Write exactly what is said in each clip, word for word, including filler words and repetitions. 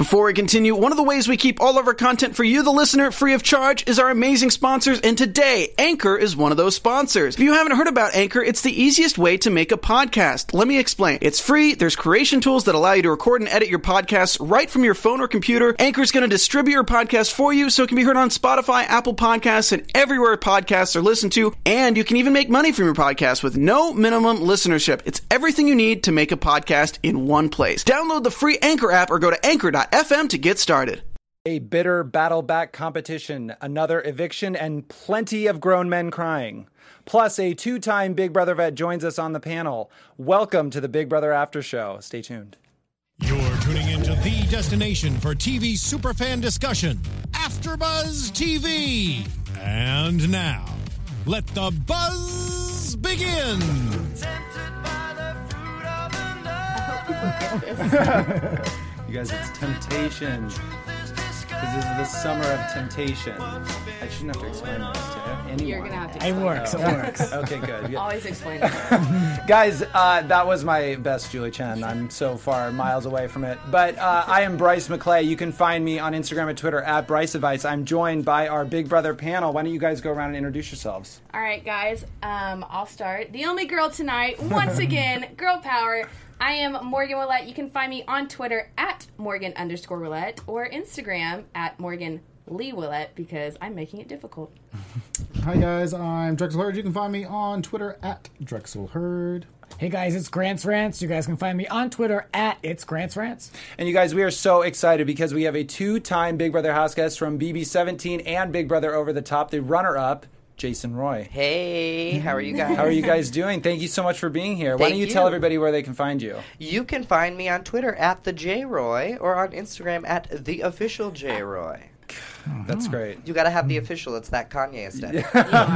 Before we continue, one of the ways we keep all of our content for you, the listener, free of charge is our amazing sponsors, and today, Anchor is one of those sponsors. If you haven't heard about Anchor, it's the easiest way to make a podcast. Let me explain. It's free, there's creation tools that allow you to record and edit your podcasts right from your phone or computer. Anchor is going to distribute your podcast for you so it can be heard on Spotify, Apple Podcasts, and everywhere podcasts are listened to, and you can even make money from your podcast with no minimum listenership. It's everything you need to make a podcast in one place. Download the free Anchor app or go to anchor dot f m to get started. A bitter battle back competition, another eviction, and plenty of grown men crying. Plus, a two-time Big Brother vet joins us on the panel. Welcome to the Big Brother After Show. Stay tuned. You're tuning into the destination for T V superfan discussion, AfterBuzz T V. And now, let the buzz begin. You guys, it's temptation. Because this is the summer of temptation. I shouldn't have to explain this to anyone. You're going to have to It explain works, it works. Okay, good. Yeah. Always explain it. Guys, uh, that was my best Julie Chen. I'm so far miles away from it. But uh, I am Bryce McClay. You can find me on Instagram and Twitter at Bryce Advice. I'm joined by our Big Brother panel. Why don't you guys go around and introduce yourselves? All right, guys. Um, I'll start. The only girl tonight, once again, girl power. I am Morgan Willette. You can find me on Twitter at Morgan underscore Willette or Instagram at Morgan Lee Willette because I'm making it difficult. Hi guys, I'm Drexel Hurd. You can find me on Twitter at Drexel Hurd. Hey guys, it's Grant's Rants. You guys can find me on Twitter at It's Grant's Rants. And you guys, we are so excited because we have a two-time Big Brother house guest from B B seventeen and Big Brother Over the Top, the runner-up, Jason Roy. Hey, how are you guys? How are you guys doing? Thank you so much for being here. Why Thank don't you, you tell everybody where they can find you? You can find me on Twitter at the J Roy or on Instagram at the official J Roy. That's great. You gotta have the official. It's that Kanye aesthetic.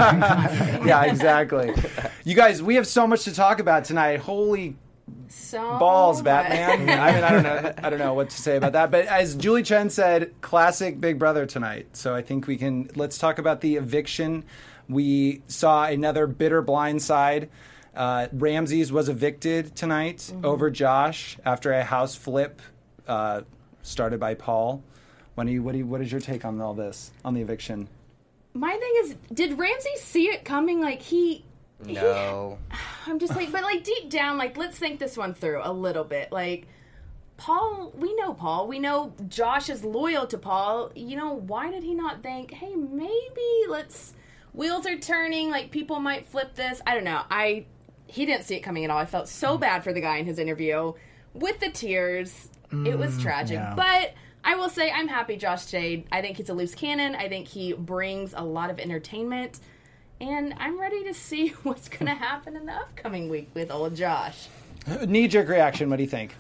Yeah, exactly. You guys, we have so much to talk about tonight. Holy So balls, much. Batman. I mean, I don't know. I don't know what to say about that. But as Julie Chen said, classic Big Brother tonight. So I think we can, let's talk about the eviction. We saw another bitter blindside. Uh, Ramses was evicted tonight mm-hmm. over Josh after a house flip uh, started by Paul. When do you, what, do you, what is your take on all this, on the eviction? My thing is, did Ramsey see it coming? Like, he... No. He, I'm just like, but like deep down, like, let's think this one through a little bit. Like, Paul, we know Paul. We know Josh is loyal to Paul. You know, why did he not think, hey, maybe let's... Wheels are turning, like, people might flip this. I don't know. I He didn't see it coming at all. I felt so bad for the guy in his interview. With the tears, mm, it was tragic. yeah. But I will say I'm happy Josh stayed. I think he's a loose cannon. I think he brings a lot of entertainment. And I'm ready to see what's going to happen in the upcoming week with old Josh. Knee-jerk reaction, what do you think?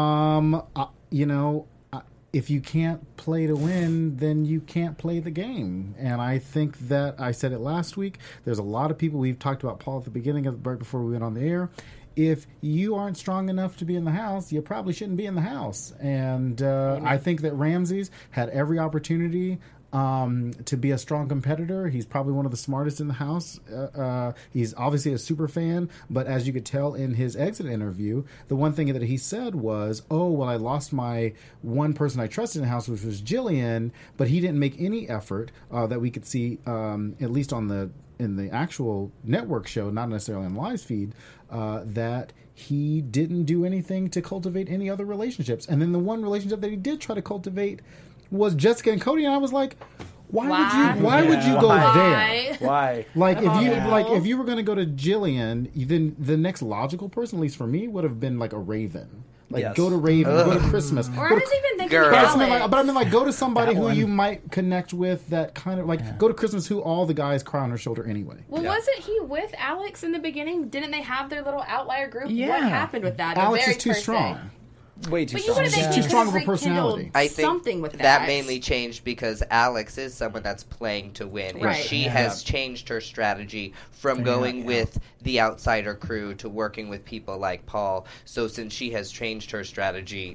Um, uh, you know, uh, if you can't play to win, then you can't play the game. And I think that, I said it last week, there's a lot of people, we've talked about Paul at the beginning of the break before we went on the air. If you aren't strong enough to be in the house, you probably shouldn't be in the house. And uh, I think that Ramses had every opportunity um, to be a strong competitor. He's probably one of the smartest in the house. Uh, uh, he's obviously a super fan, but as you could tell in his exit interview, the one thing that he said was, oh, well, I lost my one person I trusted in the house, which was Jillian, but he didn't make any effort uh, that we could see, um, at least on the in the actual network show, not necessarily on live feed, uh, that he didn't do anything to cultivate any other relationships. And then the one relationship that he did try to cultivate was Jessica and Cody, and I was like, why, Why? would you why Yeah. would you go Why? there? Why? Like if you Yeah. like if you were going to go to Jillian, then the next logical person, at least for me, would have been like a Raven. Like Yes. go to Raven, go to Christmas. Or I go was to, even thinking Girl. but I, mean, Alex. like, but I mean, like, go to somebody That who one. you might connect with. That kind of like go to Christmas. Who all the guys cry on her shoulder anyway. Well, Yeah. wasn't he with Alex in the beginning? Didn't they have their little outlier group? Yeah. What happened with that? The Alex very is too first strong. thing? Way too But you strong. would have She's think too he strong could of a have personality. rekindled I think something with that. that mainly changed because Alex is someone that's playing to win, and Right. she Yeah. has changed her strategy from going yeah. with the outsider crew to working with people like Paul. So since she has changed her strategy,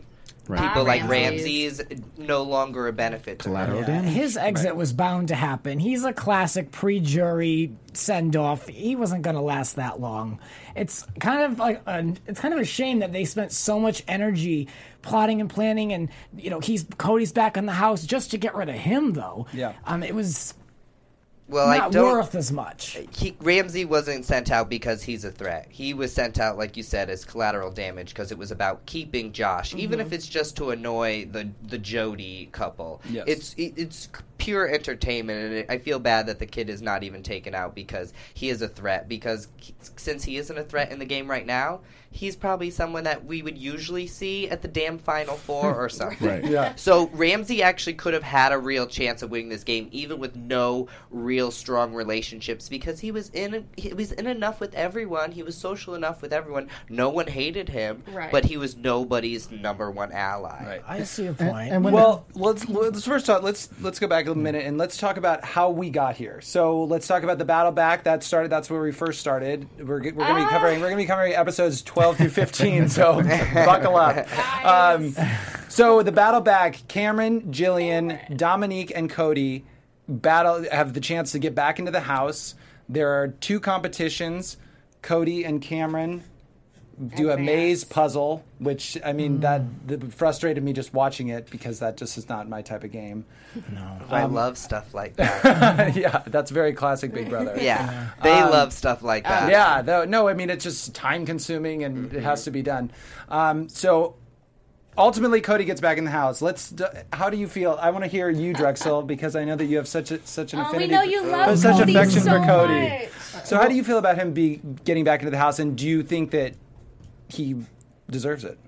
Right. people Ah, like Ramses. Ramses no longer a benefit to Collateral her. damage. His exit was bound to happen. He's a classic pre-jury send-off. He wasn't going to last that long. It's kind of like a, it's kind of a shame that they spent so much energy plotting and planning, and you know he's Cody's back in the house just to get rid of him. Though, Yeah. um, it was Well, I not don't. worth as much. He, Ramsey wasn't sent out because he's a threat. He was sent out, like you said, as collateral damage because it was about keeping Josh, Mm-hmm. even if it's just to annoy the the Jody couple. Yes. It's it, it's pure entertainment, and it, I feel bad that the kid is not even taken out because he is a threat. Because he, since he isn't a threat in the game right now, he's probably someone that we would usually see at the damn Final Four or something. Right. Yeah. So Ramsey actually could have had a real chance of winning this game, even with no real strong relationships, because he was in he was in enough with everyone. He was social enough with everyone. No one hated him, Right. but he was nobody's number one ally. Right. I see your And, point. and when Well, let's let's first talk. Let's let's go back a minute and let's talk about how we got here. So let's talk about the battle back that started. That's where we first started. We're g- we're going to be covering we're going to be covering episodes twelve through fifteen. So buckle up. Um, so the battle back. Cameron, Jillian, Dominique, and Cody battle have the chance to get back into the house. There are two competitions. Cody and Cameron do a Advance. maze puzzle, which I mean that, that frustrated me just watching it because that just is not my type of game. I Um, love stuff like that. Yeah, that's very classic Big Brother. yeah, they Um, love stuff like that. Yeah, though no, I mean it's just time consuming and it has to be done. Um, so ultimately, Cody gets back in the house. Let's. d- How do you feel? I want to hear you, Drexel, because I know that you have such a, such an Oh, we affinity. know you for- love such Cody affection so for Cody. much. So how do you feel about him be getting back into the house, and do you think that he deserves it?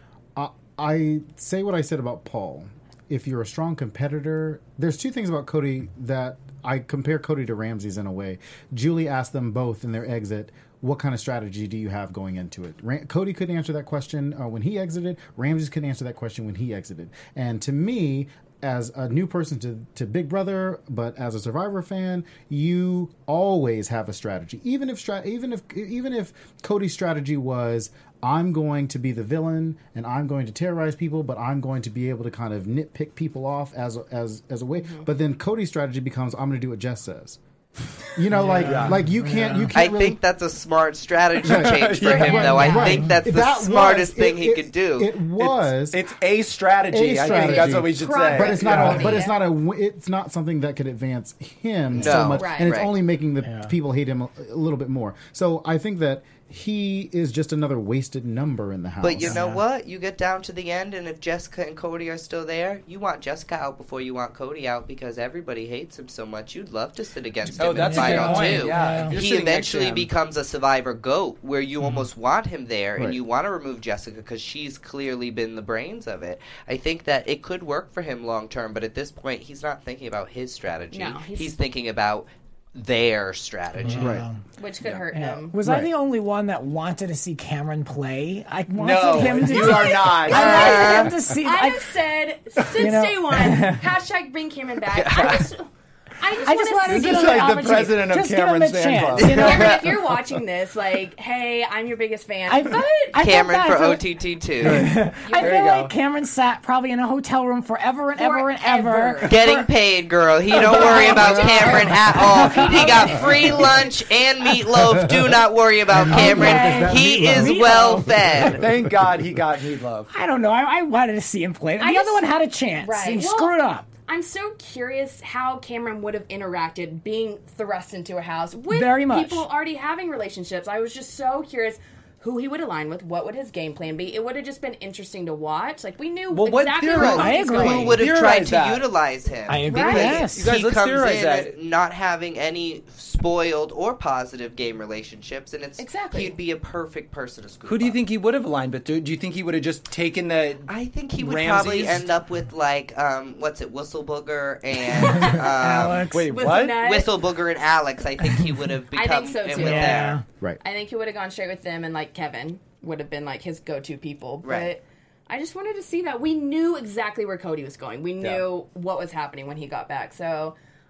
I, I say what I said about Paul. If you're a strong competitor, there's two things about Cody that I compare Cody to Ramses in a way. Julie asked them both in their exit, what kind of strategy do you have going into it? Ram- Cody couldn't answer that question uh, when he exited. Ramses couldn't answer that question when he exited. And to me, as a new person to, to Big Brother, but as a Survivor fan, you always have a strategy. Even if stra- even if even if Cody's strategy was, I'm going to be the villain and I'm going to terrorize people, but I'm going to be able to kind of nitpick people off as as as a way. Mm-hmm. But then Cody's strategy becomes, I'm going to do what Jess says. You know, like like you can't you I can't really, think that's a smart strategy change for Yeah, him, right, though. I right. think that's the That was- smartest thing it- he it- could do. It was, It's a strategy. A I think strategy. that's what we should say. but it's not. Yeah. A, but it's not a. w- It's not something that could advance him No. so much, Right. and it's Right. only making the people hate him a, a little bit more. So I think that he is just another wasted number in the house. But you know what? You get down to the end, and if Jessica and Cody are still there, you want Jessica out before you want Cody out because everybody hates him so much. You'd love to sit against Oh, him that's in a the good final point. too. Yeah, if you're He sitting next to eventually him. becomes a Survivor GOAT, where you almost want him there, and Right. you want to remove Jessica because she's clearly been the brains of it. I think that it could work for him long term, but at this point, he's not thinking about his strategy. No, he's- he's thinking about their strategy. Right. Which could hurt Yeah. him. Was I Right. the only one that wanted to see Cameron play? I wanted No, him to you do- are not. I wanted him to see. I I, have said since You know- day one, hashtag bring Cameron back. I just, I just, I just want wanted to to see. give is him an like the opportunity. president of Just give him Cameron's a fan chance. club. You know? Cameron, if you're watching this, like, hey, I'm your biggest fan. I, but I felt Cameron bad for for- O T T two. I There feel you go. like Cameron sat probably in a hotel room forever and ever and ever. Forever. Getting paid, girl. He don't worry about Cameron at all. He got free lunch and meatloaf. Do not worry about Cameron. Okay. He Meatloaf. is well fed. Thank God he got meatloaf. I don't know. I, I wanted to see him play. The I other just- one had a chance. Right. He Well, screwed up. I'm so curious how Cameron would have interacted being thrust into a house with Very much. people already having relationships. I was just so curious who he would align with, what would his game plan be. It would have just been interesting to watch. Like, we knew Well, what exactly theorize- where I he's agree. going. Who would have Theorize tried to that. utilize him? I agree. Right. Yes. You guys, he let's comes theorize in that. not having any spoiled or positive game relationships, and it's Exactly. he'd be a perfect person to scoop Who do you up. think he would have aligned with? Do, do you think he would have just taken the? I think he would Ramses? probably end up with like um, what's it, Whistlebooger and um, Alex. Wait, With what? Nut. Whistlebooger and Alex. I think he would have I become think so, in too. with Yeah. there. Right. I think he would have gone straight with them, and like Kevin would have been like his go-to people. Right. But I just wanted to see that we knew exactly where Cody was going. We knew Yeah. what was happening when he got back. So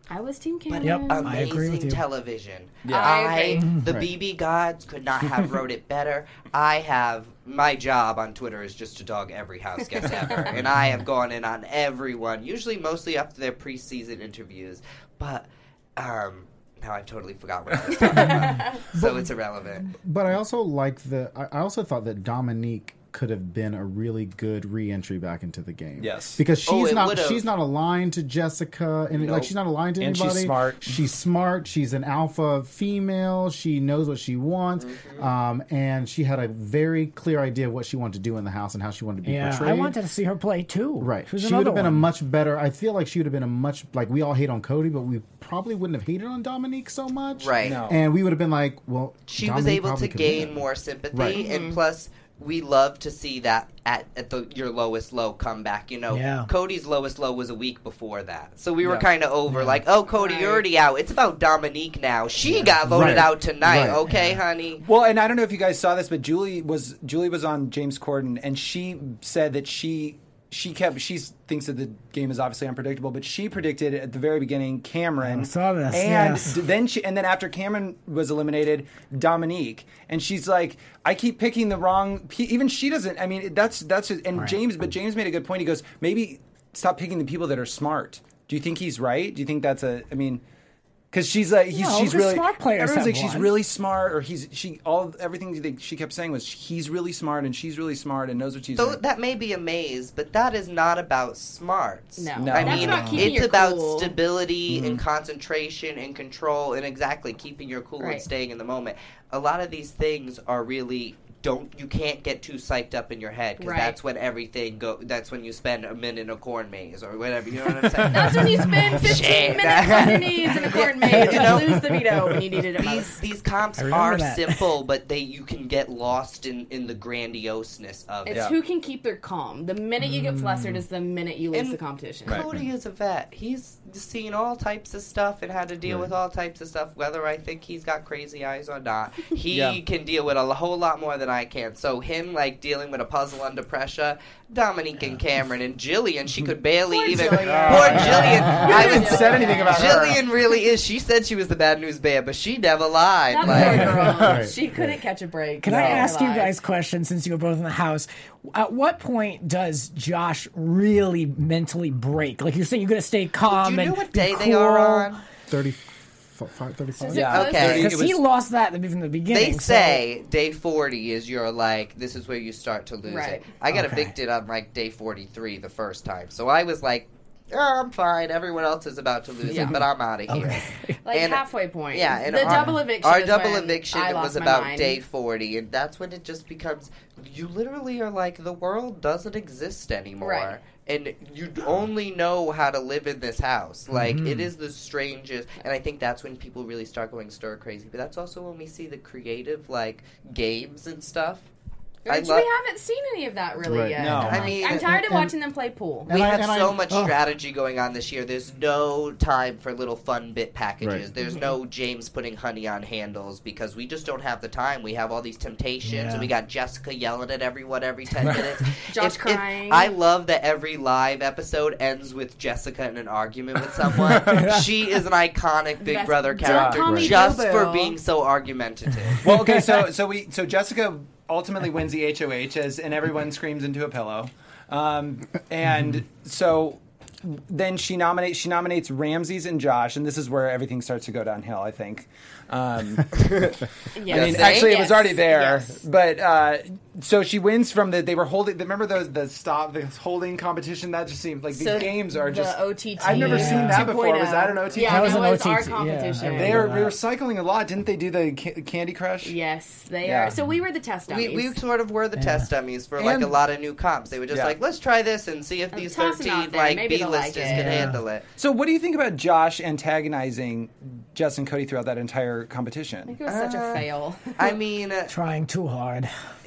I was Team Cameron. Yep. I Amazing agree with you. television. Yeah. I agree. the Right. B B gods could not have wrote it better. I have my job on Twitter is just to dog every house guest ever, and I have gone in on everyone. Usually, mostly after their preseason interviews, but um, now I've totally forgot what I was talking about, so it's irrelevant. But I also like the. I I also thought that Dominique could have been a really good re-entry back into the game. Yes. because she's Oh, it not would've. she's not aligned to Jessica, and Nope. like she's not aligned to And she's anybody. smart. She's smart. She's an alpha female. She knows what she wants, Mm-hmm. um, and she had a very clear idea of what she wanted to do in the house and how she wanted to be Yeah, portrayed. I wanted to see her play too. Right. She, was She would another have been a one. much better. I feel like she would have been a much like we all hate on Cody, but we probably wouldn't have hated on Dominique so much. Right. No. And we would have been like, well, She Dominique was able probably to could gain win. more sympathy, Right. and plus, we love to see that at, at the your lowest low comeback. You know, Yeah. Cody's lowest low was a week before that, so we were Yeah. kind of over. Like, oh, Cody, you're Right. already out. It's about Dominique now. She got voted Right. out tonight. Right. Okay, honey. Well, and I don't know if you guys saw this, but Julie was Julie was on James Corden, and she said that she she kept she thinks that the game is obviously unpredictable, but she predicted at the very beginning Cameron. I saw this, and yes. d- then she and then after Cameron was eliminated, Dominique, and she's like, I keep picking the wrong. pe- Even she doesn't. I mean, that's that's just, and Right. James, but James made a good point. He goes, maybe stop picking the people that are smart. Do you think he's right? Do you think that's a? I mean. Because she's like, he's, No, she's 'cause really. smart players everyone's have like, she's won. really smart, or he's she all everything that she kept saying was he's really smart and she's really smart and knows what she's So doing. that may be a maze, but that is not about smarts. No. No. I That's mean, about keeping it's your about cool. stability and concentration and control and exactly keeping your cool and Right. staying in the moment. A lot of these things are really don't you can't get too psyched up in your head because Right. that's when everything go. That's when you spend a minute in a corn maze or whatever. You know what I'm saying? That's when you spend fifteen Shit. minutes on your knees in a corn maze You and know? lose the veto when you needed it These most. these comps I remember are that. simple, but they you can get lost in, in the grandioseness of It's it. who can keep their calm. The minute you get flustered is the minute you lose And the competition. Cody is a vet. He's seen all types of stuff and had to deal with all types of stuff. Whether I think he's got crazy eyes or not, he Yeah. can deal with a whole lot more than I can. So him like dealing with a puzzle under pressure, Dominique and Cameron and Jillian, she could barely Poor even. Jillian. Poor Jillian. We I haven't was said anything about her. Jillian really is. She said she was the bad news bear, but she never lied. That Like, poor girl. Right. She couldn't catch a break. Can No. I ask you Lies. guys questions since you were both in the house? At what point does Josh really mentally break? Like you're saying, you're going to stay calm do you and know what be day cool. they are on? thirty-five, thirty-five? Is it Yeah. close? Okay. It Because he was- lost that from the beginning. They so- say day forty is your like this is where you start to lose Right. it. I got Okay. evicted on like day forty-three the first time, so I was like, oh, I'm fine. Everyone else is about to lose Yeah. it, but I'm out of here. Like And- halfway point. Yeah, and the our, double eviction. Our is double when eviction I it was lost my about mind. day forty, and that's when it just becomes you literally are like the world doesn't exist anymore. Right. And you only know how to live in this house. Like, Mm-hmm. it is the strangest. And I think that's when people really start going stir crazy. But that's also when we see the creative, like, games and stuff. I Which love- we haven't seen any of that really Right. yet. No. I'm, I like, mean- I'm tired of and- watching them play pool. We And I- have and I- so much oh. strategy going on this year. There's no time for little fun bit packages. Right. There's no James putting honey on handles because we just don't have the time. We have all these temptations, Yeah. and we got Jessica yelling at everyone every ten minutes. Josh If- if- crying. I love that every live episode ends with Jessica in an argument with someone. She is an iconic Big Best- Brother Don't character call me just Boo-Boo. for being so argumentative. Well, okay, so so we so Jessica ultimately wins the H O H as and everyone screams into a pillow, um, and so then she nominates she nominates Ramses and Josh, and this is where everything starts to go downhill. I think. Um, Yes. I mean, Yes. actually, it was Yes. already there, Yes. but uh, so she wins from the. They were holding. Remember those the stop the holding competition? That just seemed like these So games are just. the O T T. I've never seen that before. Was that an O T T? Yeah, That was that an was O T T, our yeah. competition. They are Yeah. recycling a lot, didn't they? Do the Ca- Candy Crush? Yes, they Yeah. are. So we were the test dummies. We, we sort of were the test dummies for like And- a lot of new comps. They were just Yeah. like, let's try this and see if these toss 'em out thirteen there. like Maybe they'll like B-listers it. can Yeah. handle it. So, what do you think about Josh antagonizing Jess and Cody throughout that entire I competition? think it was such a Uh, fail. I mean, uh, Trying too hard.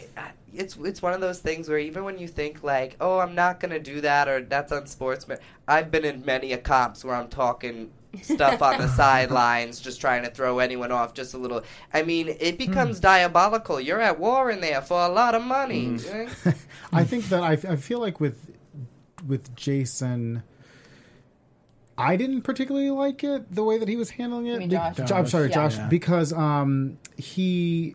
it's it's one of those things where even when you think like, oh, I'm not gonna do that or that's unsportsman. I've been in many a comps where I'm talking stuff on the sidelines, just trying to throw anyone off just a little. I mean, it becomes diabolical. You're at war in there for a lot of money. I think that I, I feel like with with Jason, I didn't particularly like it the way that he was handling it. mean Be- Josh? I'm sorry, Yeah. Josh, Yeah. because um, he.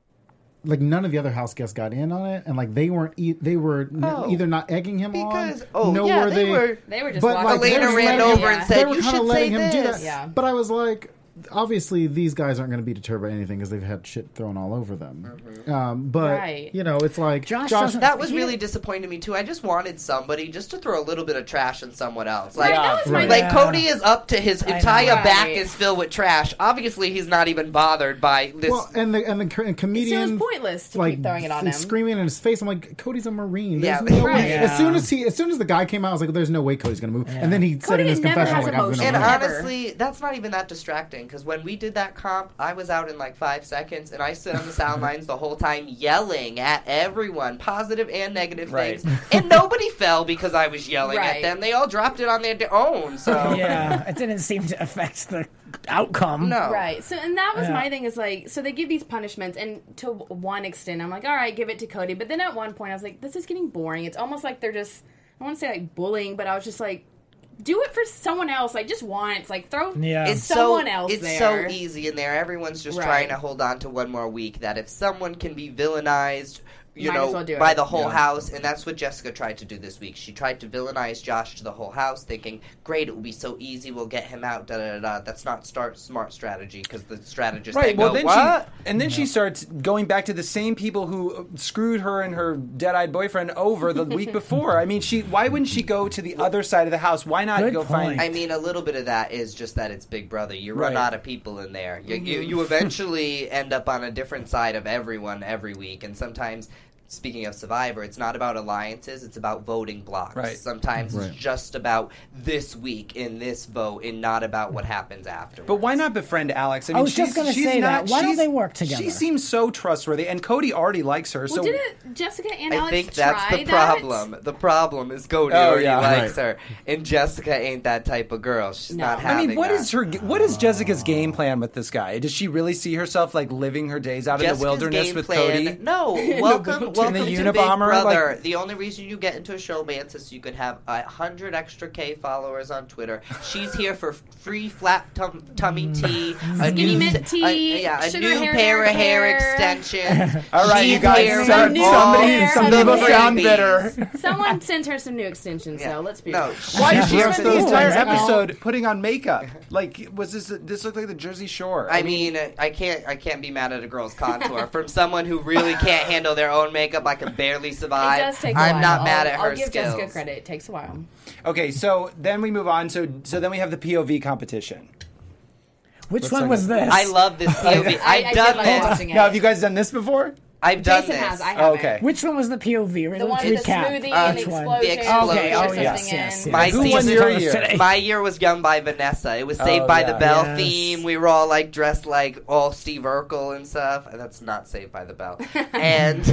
Like none of the other house guests got in on it, and like they weren't, e- they were n- Oh. either not egging him Because- on. oh, nor yeah, were they they, were- They were just but walking like they Elena were ran letting over him- and said, they were "You kinda should letting say him do this." that. Yeah. But I was like, obviously these guys aren't going to be deterred by anything because they've had shit thrown all over them. Mm-hmm. Um, but Right. you know, it's like Josh Josh. doesn't- That was He- really disappointing to me too. I just wanted somebody just to throw a little bit of trash on someone else. Like, Right, that was my like Yeah. Cody is up to his I entire know. back Right. is filled with trash. Obviously, he's not even bothered by this. Well, and the and the co- and So comedian it's pointless to like keep throwing it on f- him. screaming in his face. I'm like, Cody's a Marine. There's Yeah. no Right. way. As Yeah. soon as he, as soon as the guy came out, I was like, "There's no way Cody's going to move." And then he said Cody in his never confession, has "Like I'm emotion. going and to move." Never. honestly, that's not even that distracting because when we did that comp, I was out in like five seconds and I stood on the sound lines the whole time yelling at everyone, positive and negative Right. things, and nobody fell because I was yelling at Right. them. They all dropped it on their d- own. So Yeah, it didn't seem to affect the outcome. no, Right. So, and that was Yeah. my thing is like, so they give these punishments, and to one extent, I'm like, all right, give it to Cody. But then at one point, I was like, this is getting boring. It's almost like they're just, I want to say like bullying, but I was just like, do it for someone else. Like just once, like throw Yeah. It's someone so, else It's there. so easy in there. Everyone's just Right. trying to hold on to one more week. That if someone can be villainized, you Might as know, well do it. by the whole Yeah. house, and that's what Jessica tried to do this week. She tried to villainize Josh to the whole house, thinking, "Great, it will be so easy. We'll get him out." Da da da. da. That's not start smart strategy because the strategist Right. then Well, go, then "What?" she and then she starts going back to the same people who screwed her and her dead-eyed boyfriend over the week before. I mean, she. Why wouldn't she go to the other side of the house? Why not Good go find? point. I mean, a little bit of that is just that it's Big Brother. You run Right. out of people in there. You, you, you eventually end up on a different side of everyone every week. And sometimes, speaking of Survivor, it's not about alliances. It's about voting blocks. Right. Sometimes Right. it's just about this week in this vote and not about what happens afterwards. But why not befriend Alex? I, I mean, was just she's- gonna she's say not- that. Why don't she's- they work together? She seems so trustworthy, and Cody already likes her. Well, so didn't Jessica and I Alex think that's try the that? problem. The problem is Cody Oh, already yeah. likes Right. her, and Jessica ain't that type of girl. She's No. not I having I mean, what that. is her? What is Jessica's game plan with this guy? Does she really see herself like living her days out Jessica's in the wilderness game with plan, Cody? No, welcome, welcome the to Big Unabomber, Brother. like- The only reason you get into a showmance is so you can have a hundred extra K followers on Twitter. She's here for free flat tum- tummy tea, a Skinny new, mint a- tea, yeah, a sugar new hair, pair of hair, hair. extensions. All right, you She's guys. here Some, for new all somebody, hair, some the people sound freebies. bitter. Someone sent her some new extensions, Yeah. so let's be No, real. Why did she She's spend the cool. entire Right. episode putting on makeup? Like, was this? This looked like the Jersey Shore. I mean, I can't. I can't be mad at a girl's contour from someone who really can't handle their own makeup. I can barely survive. It does take a I'm while. not mad I'll, at her I'll give skills. Jessica credit. It takes a while. Okay, so then we move on. So, so then we have the P O V competition. Which Let's one talk was about- this? I love this P O V. I- I've I done did like this. watching it. Now, have you guys done this before? I've done Jason this. has. I Oh, haven't. okay. Which one was the P O V? The one Let's with the recap. smoothie Uh, and the the explosion. explosion. Okay, Pour oh something yes, in. yes, yes. My Who theme won your told us year? today. My year was Young by Vanessa. It was Saved Oh, by yeah. the Bell Yes. theme. We were all like dressed like all Steve Urkel and stuff. And that's not Saved by the Bell. And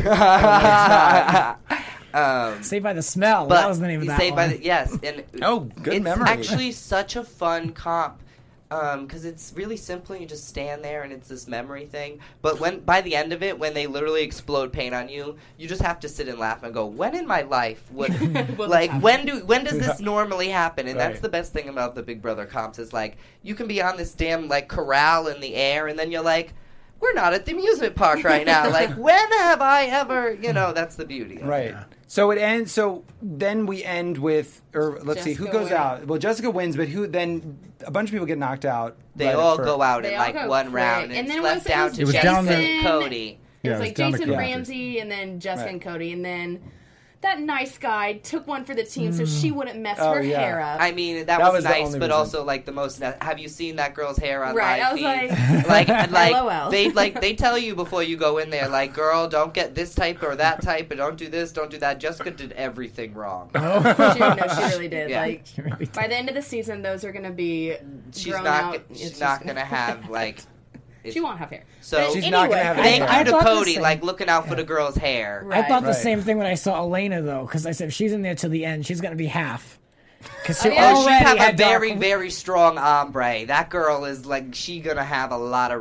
um, Saved by the Smell. but that was the name of that Saved one. by the yes. And Oh, good it's memory. actually such a fun comp. Because it's really simple, you just stand there and it's this memory thing. But when by the end of it, when they literally explode paint on you, you just have to sit and laugh and go, "When in my life would like when do when does this normally happen?" And that's Right. the best thing about the Big Brother comps is like you can be on this damn like corral in the air, and then you're like, "We're not at the amusement park right now." Like, when have I ever? You know, that's the beauty. Of Right. It. So it ends. So then we end with, or let's see, who Jessica goes wins. out? Well, Jessica wins, but who then? A bunch of people get knocked out. They right all up go first. out They in all like go one quick. round, and, And it's then it left was- down it to was Jason down to- and Cody. Yeah, It was it like was down to Jason Cody. Ramsey and then Jessica Right. and Cody, and then that nice guy took one for the team so she wouldn't mess Oh, her yeah. hair up. I mean, that, That was, was the nice, only but reason. also like the most. Ne- have you seen that girl's hair on Right, live I was feed? like, like LOL. they like they tell you before you go in there, like, girl, don't get this type or that type, and don't do this, don't do that. Jessica did everything wrong. she, no, she really did. Yeah. Like by the end of the season, those are going to be She's grown not. out. g- It's She's just not gonna have like. She won't have hair. So But She's anyway, not gonna have I- thank I you to thought the Cody, same. like looking out for the girl's hair. Right. I thought the Right. same thing when I saw Elena though, because I said if she's in there till the end, she's gonna be half. Because she Oh, yeah. Oh, she already have a had dark- very, very strong ombre. That girl is like she gonna have a lot of root.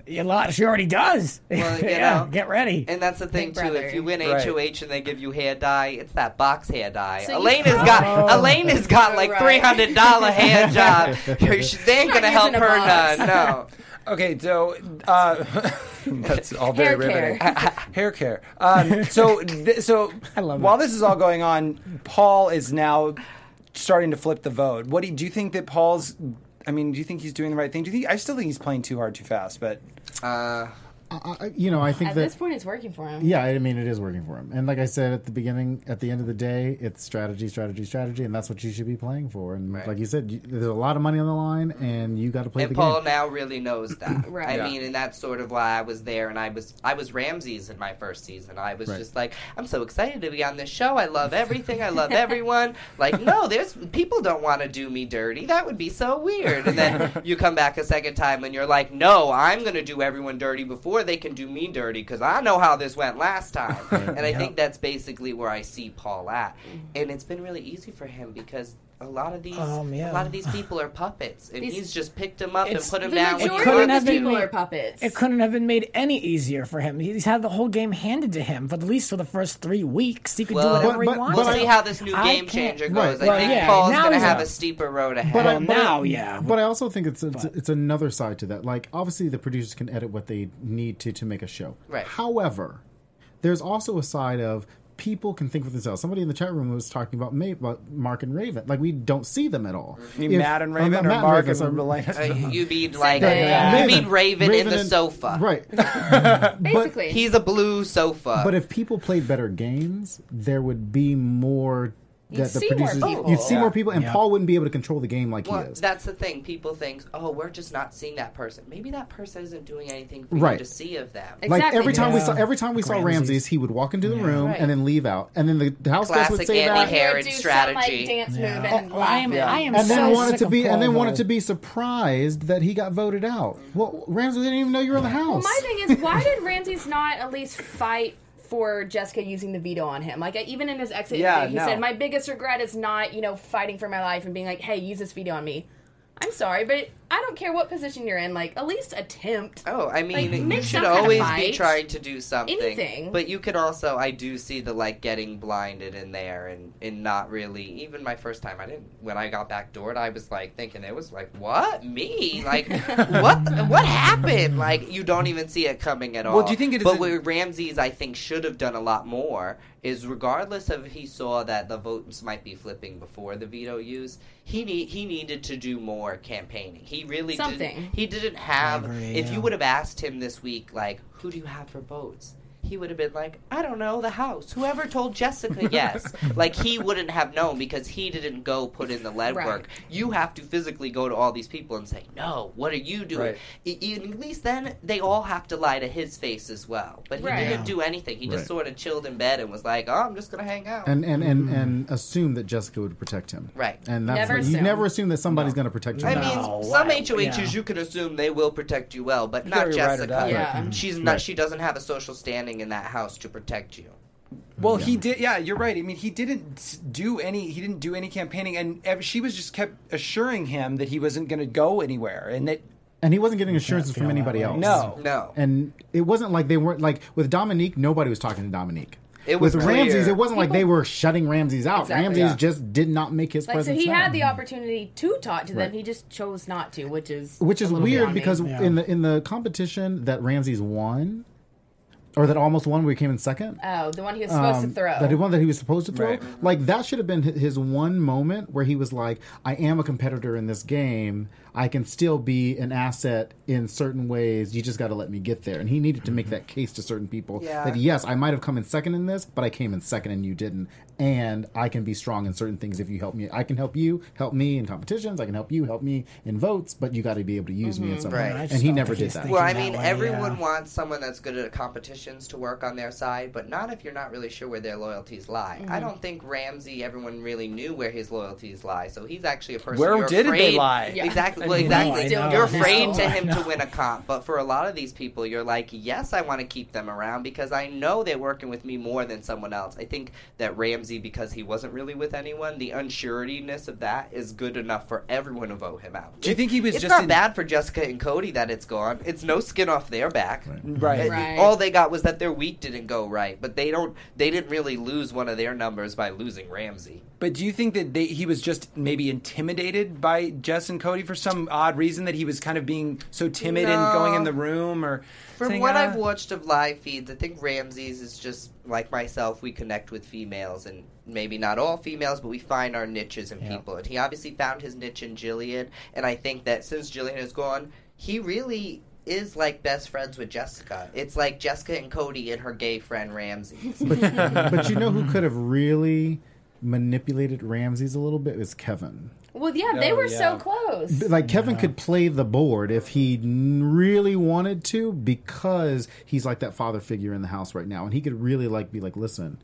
A lot. She already does. Well, you yeah, know. get ready. And that's the thing Big too. brother. If you win Right. H O H and they give you hair dye, it's that box hair dye. So you Elena's probably- got Elena's got like Right. three hundred dollar hair job. They ain't gonna Not help using a her box. none. No. Okay, so uh, that's all very Hair riveting. care. Hair care. Um, so, th- so I love while it. this is all going on, Paul is now starting to flip the vote. What do you, do you think that Paul's? I mean, do you think he's doing the right thing? Do you think? I still think he's playing too hard, too fast. But Uh, I, I- you know, I think At that this point, it's working for him. yeah, I mean, it is working for him. And like I said at the beginning, at the end of the day, it's strategy, strategy, strategy, and that's what you should be playing for. And Right. like you said, you, there's a lot of money on the line, and you got to play and the Paul game. now really knows that. Right. I Yeah. mean, and that's sort of why I was there, and I was I was Ramses in my first season. I was Right. just like, I'm so excited to be on this show. I love everything. I love everyone. Like, no, there's people don't want to do me dirty. That would be so weird. And then you come back a second time, and you're like, no, I'm going to do everyone dirty before they can do me dirty because I know how this went last time. And I think that's basically where I see Paul at. And it's been really easy for him because a lot of these Um, yeah. a lot of these people are puppets, and These- he's just picked them up and It's- put them The down. when It he majority couldn't of wants have these been people made- are puppets. It couldn't have been made any easier for him. He's had the whole game handed to him for at least for the first three weeks. He could Well, do whatever but- he but- wanted. We'll but see I- how this new I game can't- changer Right. goes. I Well, think yeah, Paul's now going to he's have up. a steeper road ahead. But I- Well, but I- now, yeah. But I also think it's it's, it's another side to that. Like, obviously, the producers can edit what they need to to make a show. Right. However, there's also a side of people can think for themselves. Somebody in the chat room was talking about, May, about Mark and Raven. Like, we don't see them at all. you mean If- Matt and uh, Raven, Matt or and Mark Raven, and sorry. Melena? Uh, you mean like thing. you mean Raven, in the and- sofa? Right. Basically. He's a blue sofa. But if people played better games, there would be more You'd that the see more producers. people. You'd see Yeah. more people, and Yeah. Paul wouldn't be able to control the game like well, he is. that's the thing. People think, oh, we're just not seeing that person. Maybe that person isn't doing anything for Right. you to see of them. Exactly. Like every time we Yeah. saw every time we saw Ramses. Ramses, he would walk into the room Right. and then leave out, and then the, the house guests would Classic say Andy that, Harris. Would do strategy. Some, like, dance move and Oh, I am, Yeah. I am and then so wanted sick to of be and then Paul, wanted though. to be surprised that he got voted out. Well, Ramses didn't even know you were in the house. Well, my thing is, why did Ramses not at least fight for Jessica using the veto on him? Like, even in his exit Yeah, interview, he no. said, my biggest regret is not, you know, fighting for my life and being like, hey, use this veto on me. I'm sorry, but I don't care what position you're in. Like, at least attempt. Oh, I mean, Like, you make should some kind of always be fight. trying to do something. Anything. But you could also, I do see the, like, getting blinded in there and, and not really, even my first time, I didn't, when I got backdoored, I was, like, thinking, it was like, what? Me? Like, what what happened? Like, you don't even see it coming at all. Well, do you think it is But a- where Ramses, I think, should have done a lot more is regardless of if he saw that the votes might be flipping before the veto use, he need, he needed to do more campaigning. He really Something. didn't. He didn't have. I agree, if yeah. you would have asked him this week, like, who do you have for votes? He would have been like, I don't know, the house. Whoever told Jessica yes. Like, he wouldn't have known because he didn't go put in the lead Right. work. You have to physically go to all these people and say, no, what are you doing? Right. I- I- at least then, they all have to lie to his face as well. But he Right. didn't do anything. He just Right. sort of chilled in bed and was like, oh, I'm just going to hang out. and and, and and assume that Jessica would protect him. Right. And that's Never like, you assume. never assume that somebody's going to protect you. I No, mean, some wow, H O Hs yeah. you can assume they will protect you well, but You not gotta ride or die. Jessica. Yeah. She's not. Right. She doesn't have a social standing in that house to protect you. Well, he did. Yeah, you're right. I mean, he didn't do any. He didn't do any campaigning, and ev- she was just kept assuring him that he wasn't going to go anywhere, and that And he wasn't getting assurances feel from that anybody way. else. no, No. And it wasn't like they weren't like with Dominique. Nobody was talking to Dominique. It was with clear. Ramses. It wasn't like People- they were shutting Ramses out. Exactly. Ramses Yeah. just did not make his Like, so presence he known. had the opportunity to talk to them. Right. He just chose not to, which is Which is a little weird beyond me. because Yeah. in the in the competition that Ramses won, or that almost won, where he came in second. Oh, the one he was supposed um, to throw. That one that he was supposed to throw. Right. Like that should have been hi- his one moment where he was like, "I am a competitor in this game. I can still be an asset in certain ways. You just got to let me get there." And he needed to make that case to certain people Yeah. that yes, I might have come in second in this, but I came in second and you didn't. And I can be strong in certain things if you help me. I can help you, help me in competitions. I can help you, help me in votes. But you got to be able to use me in something. Right. I And just he don't never think did he's that. thinking Well, I that mean, way, everyone yeah. wants someone that's good at competitions to work on their side, but not if you're not really sure where their loyalties lie. I don't think Ramsey, everyone really knew where his loyalties lie, so he's actually a person. Where you're did afraid, they lie? Yeah. Exactly. I Well, mean, exactly. I know, You're I know, afraid to I him to know. win a comp, but for a lot of these people, you're like, yes, I want to keep them around because I know they're working with me more than someone else. I think that Ramsey Ramsey because he wasn't really with anyone, the unsureness of that is good enough for everyone to vote him out. Do you think he was it's just not in- bad for Jessica and Cody that it's gone. It's no skin off their back. Right. It- Right. All they got was that their week didn't go right, but they don't. They didn't really lose one of their numbers by losing Ramsey. But do you think that they, he was just maybe intimidated by Jess and Cody for some odd reason, that he was kind of being so timid No. and going in the room? Or From saying, what "Ah." I've watched of live feeds, I think Ramsey's is just like myself. We connect with females, and maybe not all females, but we find our niches in people. And he obviously found his niche in Jillian, and I think that since Jillian is gone, he really is like best friends with Jessica. It's like Jessica and Cody and her gay friend Ramsey. But you know who could have really manipulated Ramses a little bit is Kevin. Well, yeah, they Oh, were yeah. so close. Like Kevin could play the board if he n- really wanted to, because he's like that father figure in the house right now, and he could really like be like, listen,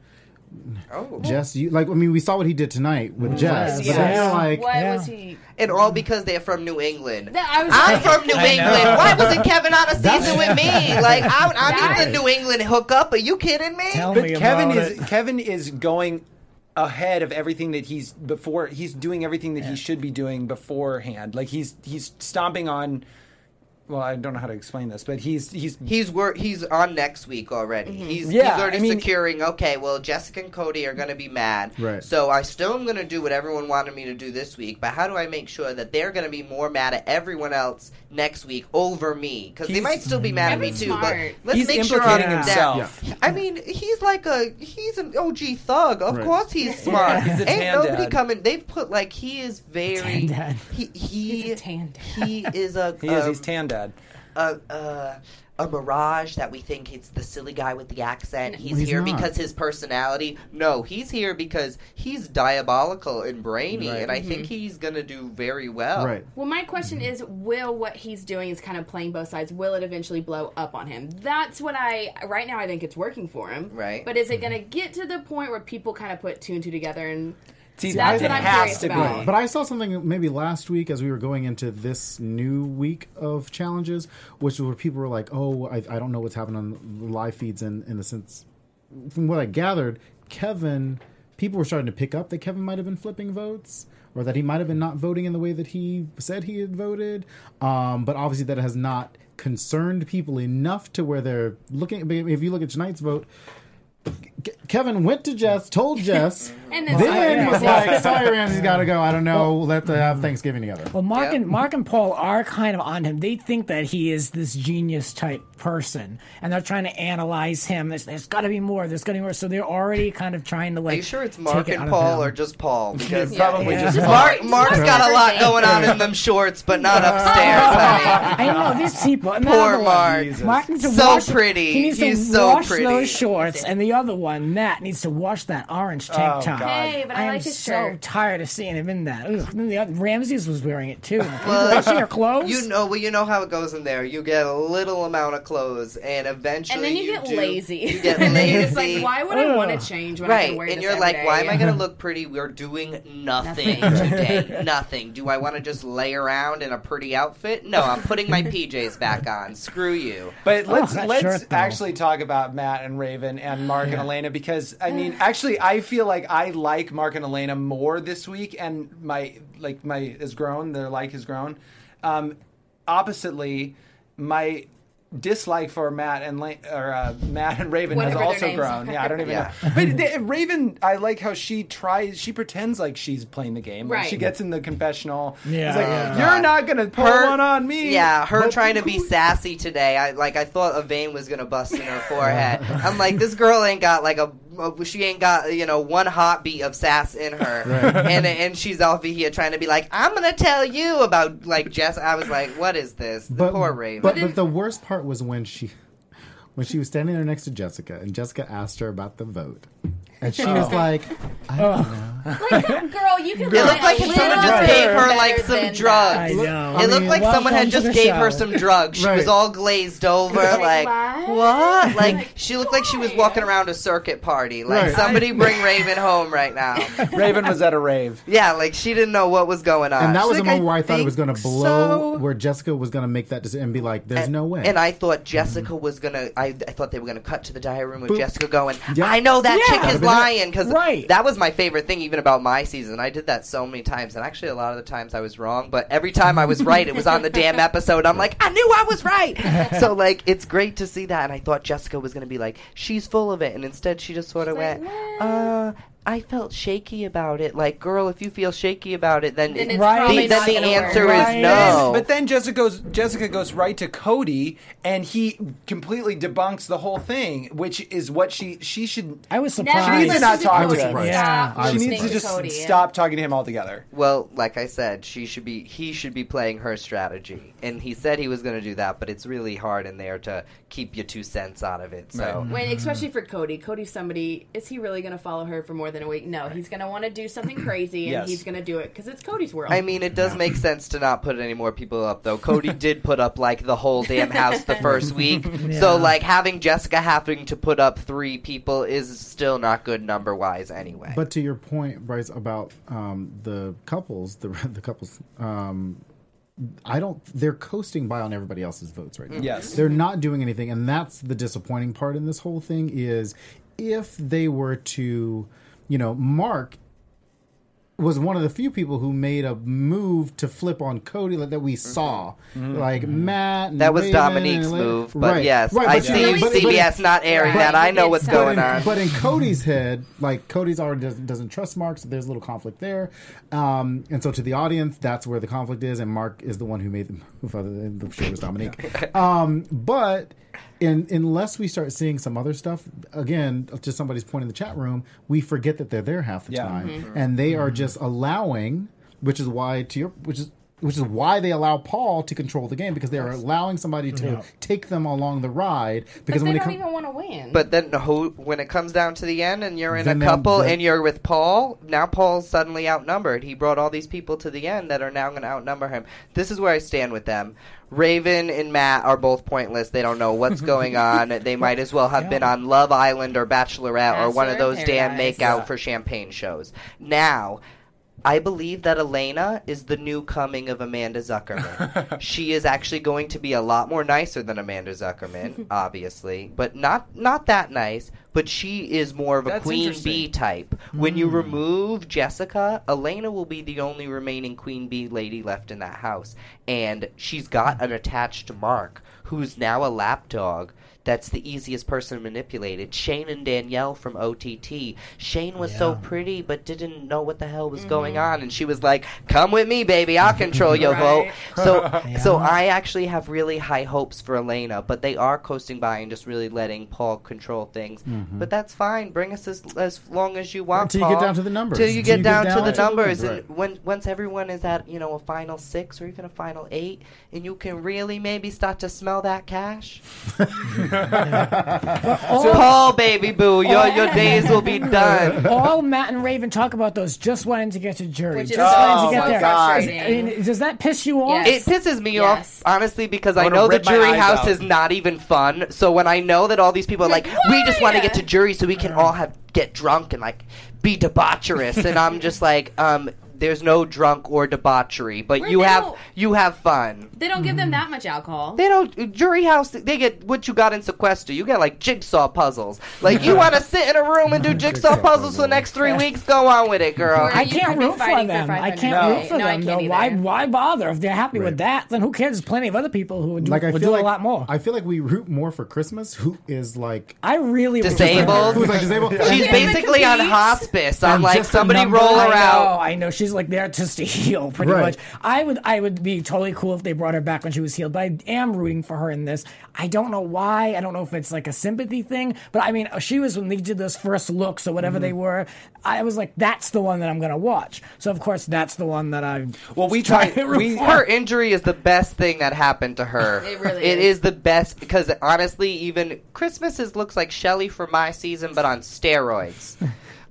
Oh, Jess, you like. I mean, we saw what he did tonight with Jess, but Yes. then you're like, what yeah. was he? and all because they're from New England. That- I was I'm like- from New England. Why wasn't Kevin on a season with me? Like, I, I That- need the New England hookup. Are you kidding me? Tell But me Kevin about is it. Kevin is going ahead of everything that he's before. He's doing everything that he should be doing beforehand. Like he's he's stomping on. Well, I don't know how to explain this, but he's he's He's wor- He's on next week already. He's, Yeah, he's already I mean- securing. Okay, well, Jessica and Cody are going to be mad. Right. So I still am going to do what everyone wanted me to do this week. But how do I make sure that they're going to be more mad at everyone else next week over me? Because they He's- might still be mad at me Kevin's too. smart. But let's he's make sure implicating I'm himself. down. I mean, he's like a he's an O G thug. Of Right. course, he's smart. He's a Ain't tan nobody dad. coming. They've put like he is very. Tan dad. He he He's a tan dad. he is a He is. um, He's tan dad. a, a a mirage that we think it's the silly guy with the accent. He's, He's here not. because his personality. No, he's here because he's diabolical and brainy, Right. and I think he's gonna do very well. right. Well, my question is, will what he's doing is kind of playing both sides, will it eventually blow up on him? That's what I, right now I think it's working for him. Right. But is it going to get to the point where people kind of put two and two together and See, that's it what I'm has curious to be. about. But I saw something maybe last week as we were going into this new week of challenges, which where people were like, "Oh, I, I don't know what's happening on the live feeds." In in the sense, from what I gathered, Kevin, people were starting to pick up that Kevin might have been flipping votes, or that he might have been not voting in the way that he said he had voted. Um, but obviously, that has not concerned people enough to where they're looking. If you look at tonight's vote, Ke- Kevin went to Jess, told Jess, And then then Sorry, was Ramsey. like, "Sorry, Ramsey's got to go. I don't know. Let's uh, have Thanksgiving together." Well, Mark Yeah. and Mark and Paul are kind of on him. They think that he is this genius type person, and they're trying to analyze him. There's, there's got to be more. There's got to be more. So they're already kind of trying to like. Are you sure it's Mark take it and out of Paul him. or just Paul? Because Probably Yeah. just Yeah. Mark Mark's Mark's got a lot everything. going on in them shorts, but not upstairs, honey. I know these people. And the Poor other one, Mark. Jesus. Mark needs to So wash, pretty. He needs He's to so wash pretty. those shorts, and the other one, Matt, needs to wash that orange tank Oh, top. God. Hey, but I, I am like his so shirt. tired of seeing him in that. Ugh. And the other, Ramses was wearing it too. Washing your clothes. You know, well, you know how it goes in there. You get a little amount of clothes, and eventually, And then you, get do- lazy. You get and then lazy. you're just like, why would I want Ugh. to change when I Right, can wear and this you're every like, day? why am I going to look pretty? We're doing nothing, today. Nothing. Do I want to just lay around in a pretty outfit? No, I'm putting my P Js back on. Screw you. But let's that let's shirt, though. actually talk about Matt and Raven and Mark and Elena, because I mean, actually, I feel like I like Mark and Elena more this week, and my like my has grown. Their like has grown. Um, oppositely, my dislike for Matt and La- or uh, Matt and Raven Whatever has their also names grown. are. Yeah, I don't even Yeah. know. But the, Raven, I like how she tries. She pretends like she's playing the game. Like Right. she gets in the confessional. Yeah. It's like, Oh, you're not gonna pull Her- one on me. Yeah, her But- trying to be sassy today. I like. I thought a vein was gonna bust in her forehead. I'm like, this girl ain't got like a. She ain't got you know one heartbeat of sass in her, and and she's off here trying to be like, I'm gonna tell you about like Jess. I was like, what is this? The poor Raven. But, but the worst part was when she when she was standing there next to Jessica, and Jessica asked her about the vote, and she was like, "I don't know." Like, girl, you can It looked like someone just gave her like like better some than drugs. I know. It I looked mean, like someone had welcome to just the gave show. her some drugs. She Right. was all glazed over. like, what? what? Like, she looked like she was walking around a circuit party. Like, Right. somebody bring Raven home right now. Raven was at a rave. Yeah, like, she didn't know what was going on. And that She's was the like, moment where I thought it was think going to blow, so. where Jessica was going to make that decision and be like, "There's no way." And I thought Jessica was gonna. I, I thought they were gonna cut to the diary room with Boop. Jessica going. Yeah. I know that Yeah. chick is That'd been it. lying because Right. that was my favorite thing even about my season. I did that so many times, and actually a lot of the times I was wrong. But every time I was right, it was on the damn episode. I'm like, I knew I was right. So like, it's great to see that. And I thought Jessica was gonna be like, she's full of it, and instead she just sort of She's like, went, "Well." uh. I felt shaky about it. Like, girl, if you feel shaky about it, then, Then it's Right. probably the, then not the gonna answer work. is Right. no. But then Jessica goes, Jessica goes right to Cody, and he completely debunks the whole thing, which is what she she should. I was Never surprised. She needs to not listen talk I was to him. surprised. Yeah. I She was needs to surprised. just Cody, yeah. stop talking to him altogether. Well, like I said, she should be. He should be playing her strategy, and he said he was going to do that. But it's really hard in there to keep your two cents out of it. So When, especially for Cody. Cody's somebody. Is he really going to follow her for more than a week? No, he's going to want to do something crazy, and Yes. he's going to do it because it's Cody's world. I mean, it does make sense to not put any more people up, though. Cody did put up like the whole damn house the first week, so like having Jessica having to put up three people is still not good number wise anyway. But to your point, Bryce, about um, the couples, the the couples, um, I don't. They're coasting by on everybody else's votes right now. Yes. They're not doing anything, and that's the disappointing part in this whole thing. Is if they were to, you know, Mark was one of the few people who made a move to flip on Cody like, that we saw, like Matt. And that was Raven Dominique's and, move, but right, yes, right, I but you- see but- but- C B S not airing Right. that. I know It's what's so- going but in, on. But in Cody's head, like Cody's already doesn't, doesn't trust Mark, so there's a little conflict there. Um, and so to the audience, that's where the conflict is, and Mark is the one who made the move. Other than the show was Dominique. um, but in, unless we start seeing some other stuff, again, to somebody's point in the chat room, we forget that they're there half the Yeah. time, and they are just allowing, which is why to your, which is. Which is why they allow Paul to control the game, because they are allowing somebody to take them along the ride. but Because they when it don't comes, even want to win. But then who, when it comes down to the end and you're in Then a they'll- couple then- and you're with Paul, now Paul's suddenly outnumbered. He brought all these people to the end that are now going to outnumber him. This is where I stand with them. Raven and Matt are both pointless. They don't know what's going on. They might as well have been on Love Island or Bachelorette or one of Bachelor in those damn Paradise. make out Yeah. for champagne shows. Now, I believe that Elena is the new coming of Amanda Zuckerman. She is actually going to be a lot more nicer than Amanda Zuckerman, obviously, but not not that nice. But she is more of a That's queen interesting. bee type. When you remove Jessica, Elena will be the only remaining queen bee lady left in that house, and she's got an attached Mark, who's now a lapdog. That's the easiest person to manipulate. It's Shane and Danielle from O T T. Shane was so pretty, but didn't know what the hell was going on, and she was like, "Come with me, baby. I'll control your vote." Right. So, so I actually have really high hopes for Elena, but they are coasting by and just really letting Paul control things. But that's fine. Bring us as as long as you want, Until you get Paul. down to the numbers. Till you Until get you get down, down to the to the numbers, numbers, and when once everyone is at you know a final six or even a final eight, and you can really maybe start to smell that cash. Paul, baby boo, your your days will be done. All Matt and Raven talk about those just wanting to get to jury. Which is just so, wanting to get my there. God. frustrating. I mean, does that piss you off? Yes. It pisses me Yes. off, honestly, because I wanna know the rip my jury eyes house out. is not even fun. So when I know that all these people are like, Like, we just want to why? get to jury so we can all have get drunk and like be debaucherous, and I'm just like, um, there's no drunk or debauchery, but Where you they have don't- you have fun. They don't give them that much alcohol. They don't jury house. They get what you got in sequester. You get like jigsaw puzzles. Like you want to sit in a room and do jigsaw Jigsaw puzzles for the puzzle. next three weeks. Go on with it, girl. Where I you can't could be root for fighting for them. I five can't hundred. root for No, I them. can't though. Why? either. Why bother if they're happy with Right. that? Then who cares? There's plenty of other people who would do, Like I would feel do like a lot more. I feel like we root more for Christmas. Who is like I really would- Disabled. who's like disabled? She's Can't even basically on compete. hospice. I'm And like just a somebody number. roll I her know, out. I know. She's like there just to heal, pretty Right. much. I would, I would be totally cool if they brought her back when she was healed. But I am rooting for her in this. I don't know why. I don't know if it's like a sympathy thing. But I mean, she was when they did those first looks or whatever Mm-hmm. they were. I was like, that's the one that I'm going to watch. So of course, that's the one that I. Well, we tried. We Her injury is the best thing that happened to her. It really It is. is the best because honestly, even Christmas is looks like Shelley for my season, but on steroids.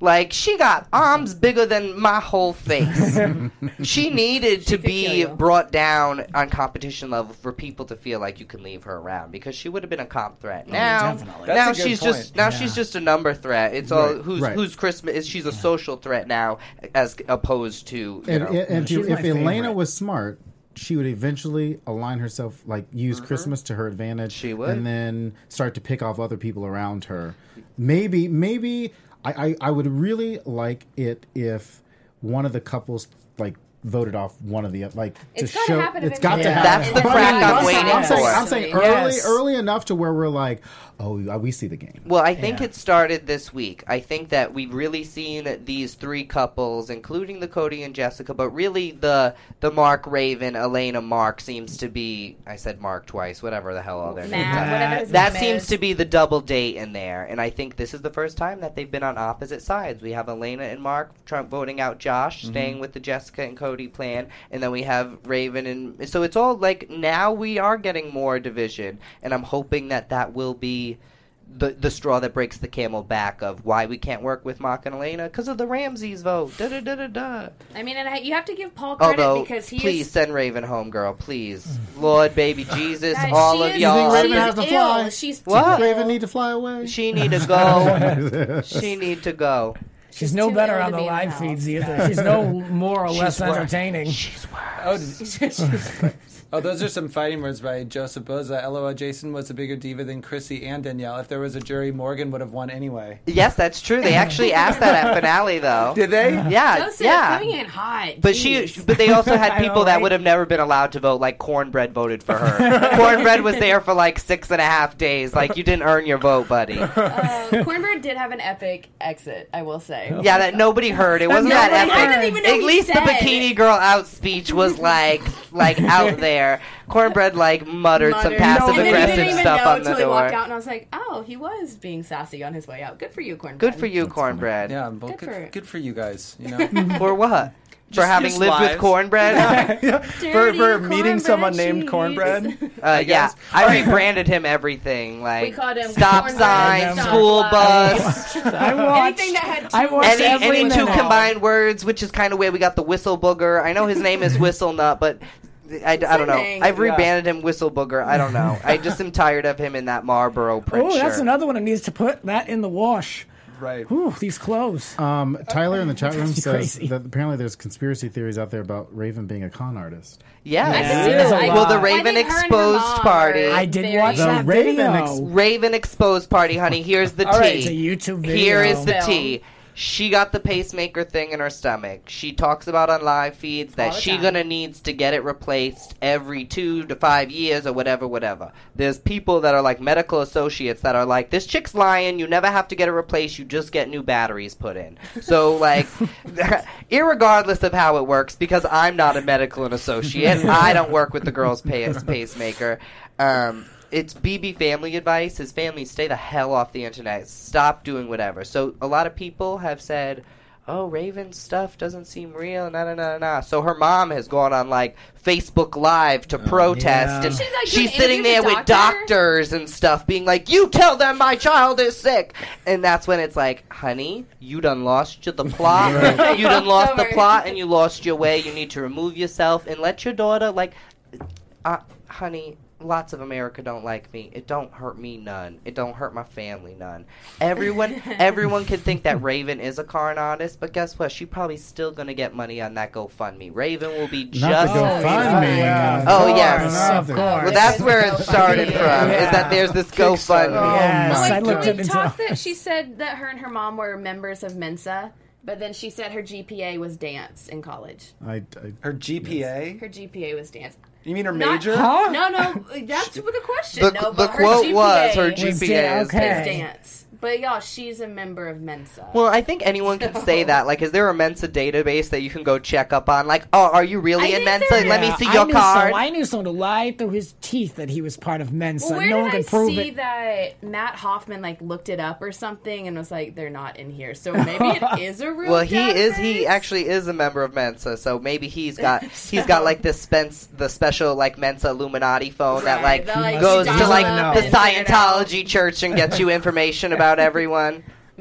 Like, she got arms bigger than my whole face. She needed to be brought down on competition level for people to feel like you can leave her around, because she would have been a comp threat. Now, definitely. That's now a good she's point. just now Yeah. she's just a number threat. It's all Right, who's right. who's Christmas is. She's a social threat now, as opposed to you And, know. and, and She's if my Elena favorite. was smart, she would eventually align herself, like use Christmas to her advantage. She would. and then start to pick off other people around her. Maybe, maybe I, I, I would really like it if one of the couples like voted off one of the like It's to gotta show. happen It's got to eventually. happen. That's the crack I'm waiting I'm saying, for. I'm saying Yes. early, early enough to where we're like, oh, we see the game. Well, I think Yeah. it started this week. I think that we've really seen these three couples, including the Cody and Jessica, but really the the Mark Raven, Elena Mark seems to be. I said Mark twice. Whatever the hell all their names Matt, are. whatever his That name seems is. to be the double date in there, and I think this is the first time that they've been on opposite sides. We have Elena and Mark Trump voting out Josh, staying with the Jessica and Cody plan, and then we have Raven, and so it's all like now we are getting more division, and I'm hoping that that will be the the straw that breaks the camel back of why we can't work with Mark and Elena because of the Ramses vote. Da da da da da. I mean, and I, you have to give Paul credit Although, because he please is. send Raven home, girl. Please, Lord, baby Jesus, Guys, all she of is, y'all. You think she Raven is has to ill. fly? She's What? too Raven ill. need to fly away. She need to go. She need to go. She's no too better ill on to the be in the live house. feeds either. She's no more or less worse. entertaining. She's worse. Oh, did- oh, those are some fighting words by Joseph Boza. L O L, Jason was a bigger diva than Chrissy and Danielle. If there was a jury, Morgan would have won anyway. Yes, that's true. They actually asked that at finale, though. Did they? Yeah, Joseph, yeah. coming in hot. But she, Jeez. but they also had I know, people that right? would have never been allowed to vote. Like Cornbread voted for her. Cornbread was there for like six and a half days. Like you didn't earn your vote, buddy. Uh, Cornbread did have an epic exit, I will say. Yeah, that nobody heard. It wasn't Nobody that heard. I epic. didn't even know At he least the said. bikini girl out speech was like, like out there. Cornbread like muttered, some Muttered. passive And then he aggressive didn't even stuff know on the until he walked door. out, and I was like, oh, he was being sassy on his way out. Good for you, Cornbread. Good for you, Cornbread. Yeah, well, Good good, for- good for you guys. You know, For what? For Just- having just lived with lives. Cornbread? for Dirty for meeting cornbread someone named cheese. Cornbread. Uh, yeah, guess. I rebranded him everything. Like We called him stop Cornbread, sign, stop school light. bus, I watched. Anything that had two I watched any, every any two minute. combined words, which is kind of where we got the whistle booger. I know his name is Whistle Nut, but I, I don't know. Something. I've Yeah. rebranded him Whistle Booger. I don't know. I just am tired of him in that Marlboro print Oh, that's shirt. another one that needs to put that in the wash. Right. Ooh, these clothes. Um, Tyler in the chat room says Crazy. that apparently there's conspiracy theories out there about Raven being a con artist. Yeah. I Yeah, can see there's that. a I- Well, the lot. Raven I think her and her exposed mom party. are I did very- watch The that Raven video. ex- Raven exposed party, honey. Here's the All right, tea. It's a YouTube video. Here is the Film. tea. She got the pacemaker thing in her stomach. She talks about on live feeds that All the she time. gonna needs to get it replaced every two to five years or whatever, whatever. There's people that are like medical associates that are like, this chick's lying. You never have to get it replaced. You just get new batteries put in. So like, irregardless of how it works, because I'm not a medical associate, I don't work with the girl's pace- pacemaker. Um, It's B B family advice. His family, stay the hell off the internet. Stop doing whatever. So a lot of people have said, oh, Raven's stuff doesn't seem real, nah, nah, nah, nah. So her mom has gone on, like, Facebook Live to protest. yeah. And Did she, like, do she's an sitting interview there with with doctor? doctors and stuff, being like, you tell them my child is sick. And that's when it's like, honey, you done lost you the plot. You done lost the Over. plot and you lost your way. You need to remove yourself and let your daughter, like, uh, honey, lots of America don't like me. It don't hurt me none. It don't hurt my family none. Everyone everyone can think that Raven is a con artist, but guess what? She probably still gonna get money on that GoFundMe. Raven will be Not just the GoFundMe. yeah. Oh, Of yes. course, Of not the- course. Well, that's where it started from. Yeah. Is that there's this GoFundMe. Kickstarter. Yes, Oh, I my looked Can at we it. talk that she said that her and her mom were members of Mensa, but then she said her G P A was dance in college. I, I, Her G P A? Her G P A was dance. You mean her Not- major? Huh? No, no, that's the question. The, no, the but her quote G P A was her Was G P A da- is okay. is dance. But y'all, she's a member of Mensa. Well, I think anyone can So- say that. Like, is there a Mensa database that you can go check up on? Like, oh, are you really I in think Mensa? there Let me Yeah, see I your knew card. So, I knew someone who lied through his teeth that he was part of Mensa. Well, where no did one I could prove see it. that Matt Hoffman like looked it up or something and was like, they're not in here. So maybe it is a real. Well, he is. He database? actually is a member of Mensa, so maybe he's got he's got like this spence, the special like Mensa Illuminati phone that Right, like, that, like, goes she to dials like up the and figure it out. Scientology church and gets you information about everyone.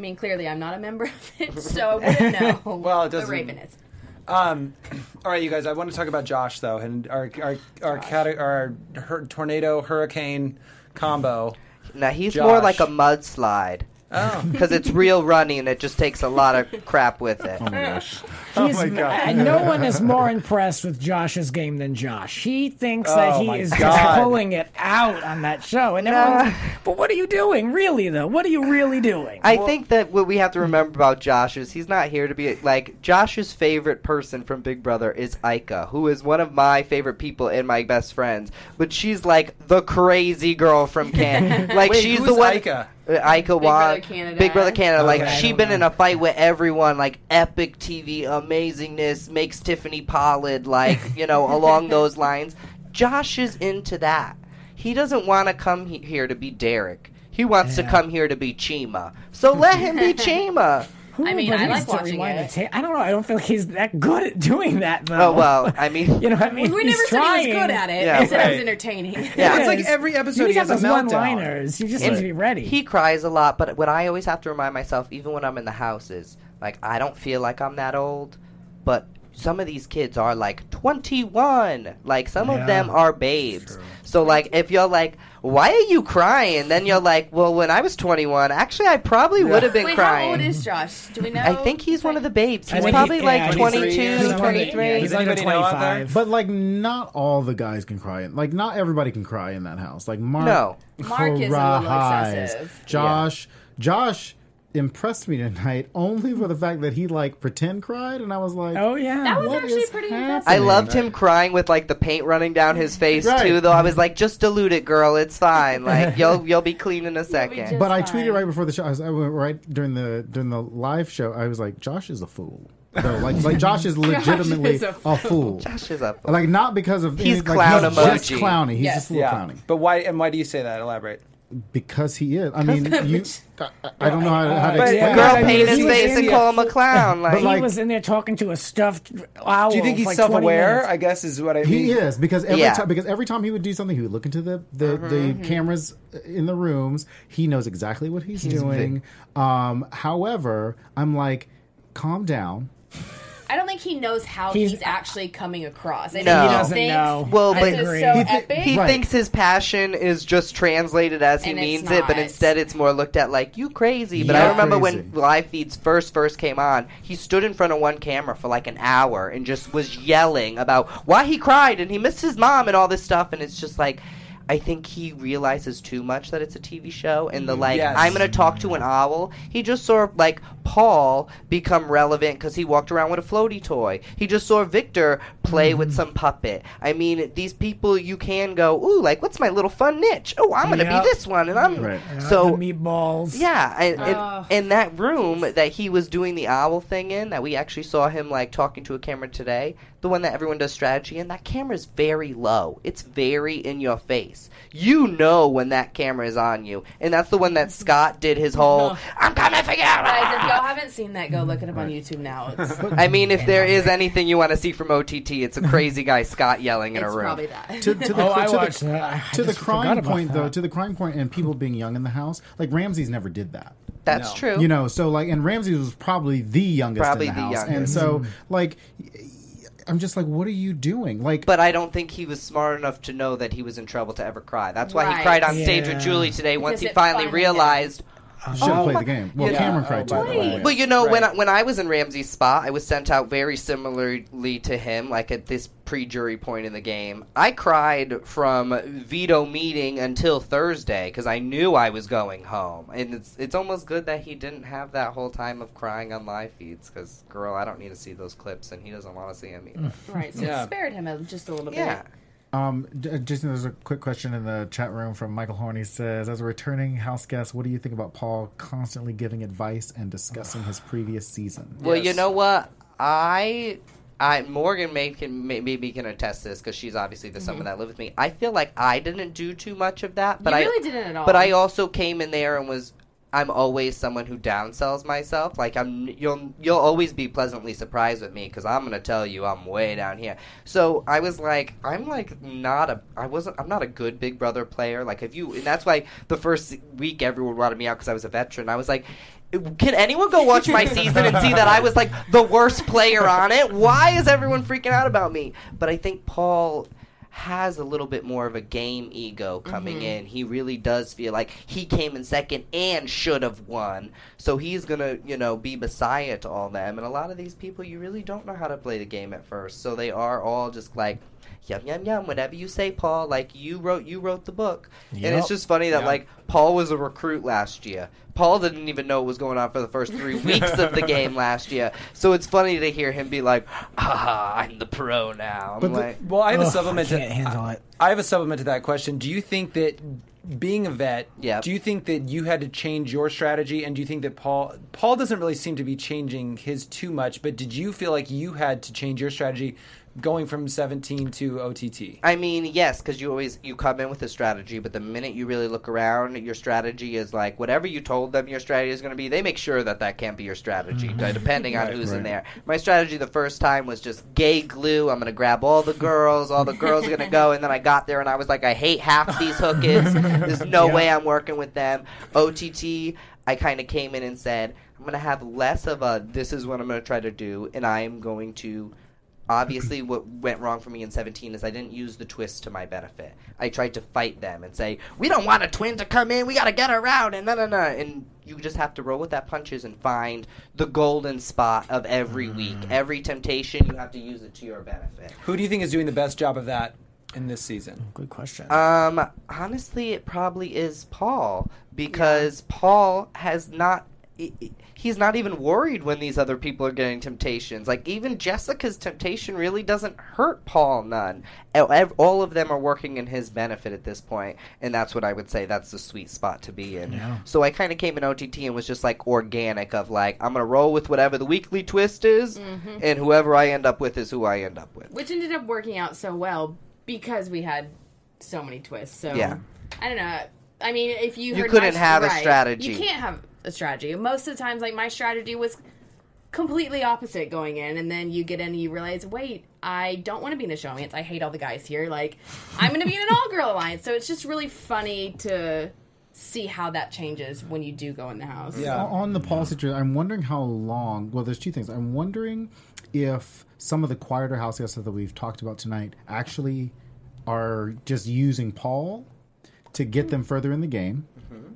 mean, clearly I'm not a member of it, so I wouldn't know. Well, it The doesn't- Raven is. Um, all right, you guys. I want to talk about Josh though, and our our our, cate- our hur- tornado hurricane combo. Now he's Josh. more like a mudslide. Oh, Because it's real runny and it just takes a lot of crap with it. Oh my gosh. Oh He's- my God. And no one is more impressed with Josh's game than Josh. He thinks that Oh he my is God. just pulling it out on that show. And everyone's, but what are you doing, really, though? What are you really doing? I think that what we have to remember about Josh is he's not here to be like Josh's favorite person from Big Brother is Ika, who is one of my favorite people and my best friends. But she's like the crazy girl from Canada. Like Wait, she's who's the one. Ika? Uh, Ika Big Wan, Brother Canada. Big Brother Canada. Like Okay. she been in a fight with everyone. Like epic T V amazingness makes Tiffany Pollard. Like you know along those lines. Josh is into that. He doesn't want to come he- here to be Derek. He wants to Yeah. come here to be Chima. So let him be Chima. I mean, But I he like needs to watching rewind it. the tape. I don't know. I don't feel like he's that good at doing that, though. Oh well, I mean, You know, I mean, We he's never said trying. he was good at it. Yeah, we said it was right. entertaining. Yeah. It's like Yes. every episode He he has a those meltdown. one-liners. You just And need to be ready. he cries a lot. But what I always have to remind myself, even when I'm in the house, is like I don't feel like I'm that old, but some of these kids are like twenty-one. Like some Yeah. of them are babes. So like if you're like, why are you crying? Then you're like, well, when I was twenty-one, actually I probably would have been Wait, crying. how old is Josh? Do we know? I think he's one of the babes. I He's think he- probably yeah, like he's- twenty-two, he's one of the- twenty-three. Yeah, he's Does under anybody know out there? twenty-five. But like, not all the guys can cry. Like, not everybody can cry in that house. Like, Mark, No. Mark is a little cries. excessive. Josh, Josh impressed me tonight only for the fact that he like pretend cried, and I was like, Oh, yeah. That was what actually is pretty happening? impressive. I loved him crying with like the paint running down his face Right. too. Though I was like, just dilute it, girl. It's fine. Like you'll you'll be clean in a second. just- But I fine. tweeted right before the show. I, was, I went right during the during the live show. I was like, Josh is a fool. No, like like Josh is legitimately is a a fool. Josh is up. Like not because of He's any, like, clown he's just emoji. clowny. He's Yes. just a little Yeah, clowny but why? And why do you say that? Elaborate. because he is. I mean, you. I, I don't know how to, how to But- explain. Girl I mean, paint his he was face in and the- call him a clown. Like, he like- was in there talking to a stuffed owl. Do you think for he's like self-aware? twenty minutes. I guess is what I mean. He is because every Yeah. time because every time he would do something, he would look into the the, the cameras in the rooms. He knows exactly what he's, doing. Um, however, I'm like, calm down. I don't think he knows how He's- he's, actually coming across. I No. think He doesn't thinks know. Well, this but- is Agree. so He thi- epic. he Right. thinks his passion is just translated as he And it's means it, but not. instead it's more looked at like you crazy. But Yeah, I remember crazy. when live feeds first first came on, he stood in front of one camera for like an hour and just was yelling about why he cried and he missed his mom and all this stuff, and it's just like. I think he realizes too much that it's a T V show, and the like, Yes. I'm gonna talk to an owl. He just saw like Paul become relevant because he walked around with a floaty toy. He just saw Victor play with some puppet. I mean, these people you can go, ooh, like what's my little fun niche? Oh, I'm gonna Yep. be this one, and I'm Right. Yeah, so the meatballs. yeah, and, and Ugh. in that room that he was doing the owl thing in, that we actually saw him like talking to a camera today, the one that everyone does strategy in, that camera's very low. It's very in your face. You know when that camera is on you, and that's the one that Scott did his whole "I'm coming for you." Guys, if y'all haven't seen that, go look it up on YouTube now. It's, I mean, if there is anything you want to see from O T T, it's a crazy guy Scott yelling in it's a room. probably that. To, to the, Oh, I to watched the, that. I to the just forgot crime about point, though, that. to the crime point and people being young in the house, like Ramses never did that. That's No. true. You know, so like, and Ramses was probably the youngest Probably in the, the house, and youngest. so like, I'm just like, what are you doing? Like, But I don't think he was smart enough to know that he was in trouble to ever cry. That's why he Right. cried on stage Yeah. with Julie today once Because he it finally finally realized. should have Oh, played my- the game. Well, Yeah. Cameron Oh, cried too. by by the the way. way. But you know, when I, Right. when I was in Ramsey's spot, I was sent out very similarly to him, like at this pre-jury point in the game. I cried from veto meeting until Thursday because I knew I was going home, and it's it's almost good that he didn't have that whole time of crying on live feeds because, girl, I don't need to see those clips, and he doesn't want to see them either. Right, so Yeah. it spared him a, just a little Yeah. bit. Um, J- Jason, there's a quick question in the chat room from Michael Horn. He says, as a returning house guest, what do you think about Paul constantly giving advice and discussing his previous season? Well, Yes. you know what? I, I Morgan may can may- maybe can attest this because she's obviously the someone that lived with me. I feel like I didn't do too much of that, but You I really didn't at all. But I also came in there and was I'm always someone who downsells myself. Like I'm, you'll you'll always be pleasantly surprised with me because I'm gonna tell you I'm way down here. So I was like, I'm like not a, I wasn't, I'm not a good Big Brother player. Like if you, and that's why the first week everyone wanted me out because I was a veteran. I was like, can anyone go watch my season and see that I was like the worst player on it? Why is everyone freaking out about me? But I think Paul has a little bit more of a game ego coming mm-hmm. in. He really does feel like he came in second and should have won. So he's going to, you know, be messiah to all them. And a lot of these people, you really don't know how to play the game at first. So they are all just like, yum, yum, yum, whatever you say, Paul. Like, you wrote you wrote the book. Yep. And it's just funny that, yep. like, Paul was a recruit last year. Paul didn't even know what was going on for the first three weeks of the game last year. So it's funny to hear him be like, ah, I'm the pro now. I'm but like, the, well, I have ugh, a supplement I can't to handle I, it. I have a supplement to that question. Do you think that being a vet, yep. do you think that you had to change your strategy, and do you think that Paul Paul doesn't really seem to be changing his too much, but did you feel like you had to change your strategy going from seventeen to O T T? I mean, yes, because you always you come in with a strategy, but the minute you really look around, your strategy is like whatever you told them your strategy is going to be. They make sure that that can't be your strategy, mm-hmm. depending on right, who's right. in there. My strategy the first time was just gay glue. I'm going to grab all the girls. All the girls are going to go. And then I got there and I was like, I hate half these hookers. There's no yeah. way I'm working with them. O T T, I kind of came in and said, I'm going to have less of a this is what I'm going to try to do, and I am going to. Obviously, what went wrong for me in seventeen is I didn't use the twist to my benefit. I tried to fight them and say, we don't want a twin to come in, we got to get her out, and no, no, no. And you just have to roll with that punches and find the golden spot of every mm. week. Every temptation, you have to use it to your benefit. Who do you think is doing the best job of that in this season? Good question. Um, honestly, it probably is Paul, because yeah. Paul has not... He's not even worried when these other people are getting temptations. Like, even Jessica's temptation really doesn't hurt Paul none. All of them are working in his benefit at this point, and that's what I would say that's the sweet spot to be in. Yeah. So I kind of came in O T T and was just, like, organic of, like, I'm going to roll with whatever the weekly twist is, mm-hmm. and whoever I end up with is who I end up with. Which ended up working out so well because we had so many twists. So, yeah. I don't know. I mean, if you You heard couldn't my, have right, a strategy. You can't have a strategy. Most of the times, like, my strategy was completely opposite going in, and then you get in and you realize, wait, I don't want to be in the showmance. I hate all the guys here. Like, I'm going to be in an all-girl alliance. So it's just really funny to see how that changes when you do go in the house. Yeah. On the Paul situation, I'm wondering how long... Well, there's two things. I'm wondering if some of the quieter house guests that we've talked about tonight actually are just using Paul to get them further in the game. Mm-hmm.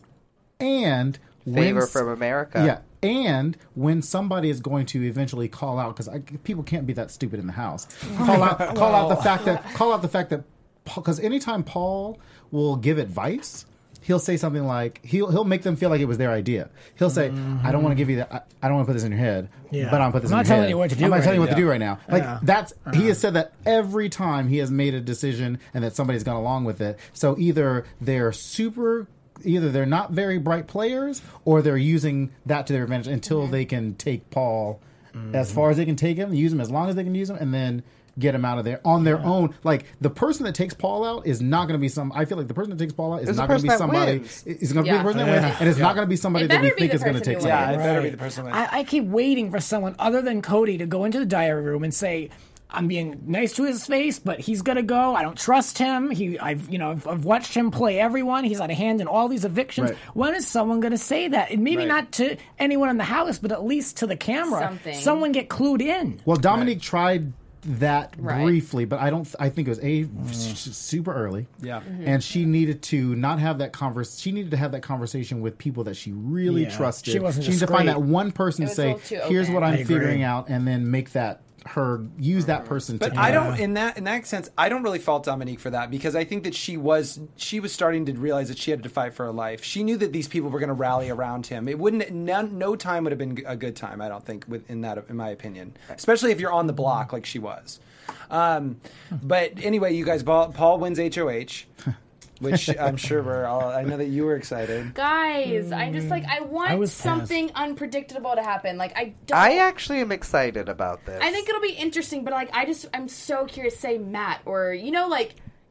And... Favor from America. Yeah, and when somebody is going to eventually call out, because people can't be that stupid in the house, call out, call out the fact that, call out the fact that, because anytime Paul will give advice, he'll say something like he'll he'll make them feel like it was their idea. He'll say, mm-hmm. "I don't want to give you that. I, I don't want to put this in your head, yeah. but I'm put this I'm in your head. I'm not telling you what to do. I'm not right telling you what now. to do right now." Like yeah. that's uh-huh. he has said that every time he has made a decision, and that somebody's gone along with it. So either they're super. Either they're not very bright players, or they're using that to their advantage until mm-hmm. they can take Paul mm-hmm. as far as they can take him, use him as long as they can use him, and then get him out of there on their yeah. own. Like, the person that takes Paul out is not going to be some... I feel like the person that takes Paul out is it's not going to be somebody... Wins. It's going to yeah. be the person that yeah. wins, and it's yeah. not going to be somebody that we think is going to take somebody. Yeah, it better right. be the person that... I, I keep waiting for someone other than Cody to go into the diary room and say... I'm being nice to his face, but he's gonna go. I don't trust him. He, I've, you know, I've, I've watched him play everyone. He's had a hand in all these evictions. Right. When is someone gonna say that? And maybe Right. not to anyone in the house, but at least to the camera. Something. Someone get clued in. Well, Dominique right. tried that right. briefly, but I don't. I think it was a s- super early. Yeah, mm-hmm. and she needed to not have that convers. She needed to have that conversation with people that she really Yeah. trusted. She wasn't She needed to find discreet. that one person It to was a say, little too "Here's open. what I'm I agree. figuring out," and then make that. Her use that person but to I don't in that in that sense I don't really fault Dominique for that, because I think that she was she was starting to realize that she had to fight for her life. She knew that these people were going to rally around him. It wouldn't no, no time would have been a good time, I don't think, within that, in my opinion, especially if you're on the block like she was. Um, but anyway, you guys, Paul, Paul wins H O H. Which I'm sure we're all... I know that you were excited. Guys, I'm just like, I want I was something unpredictable to happen. Like, I don't... I actually am excited about this. I think it'll be interesting, but, like, I just... I'm so curious. Say Matt, or, you know, like...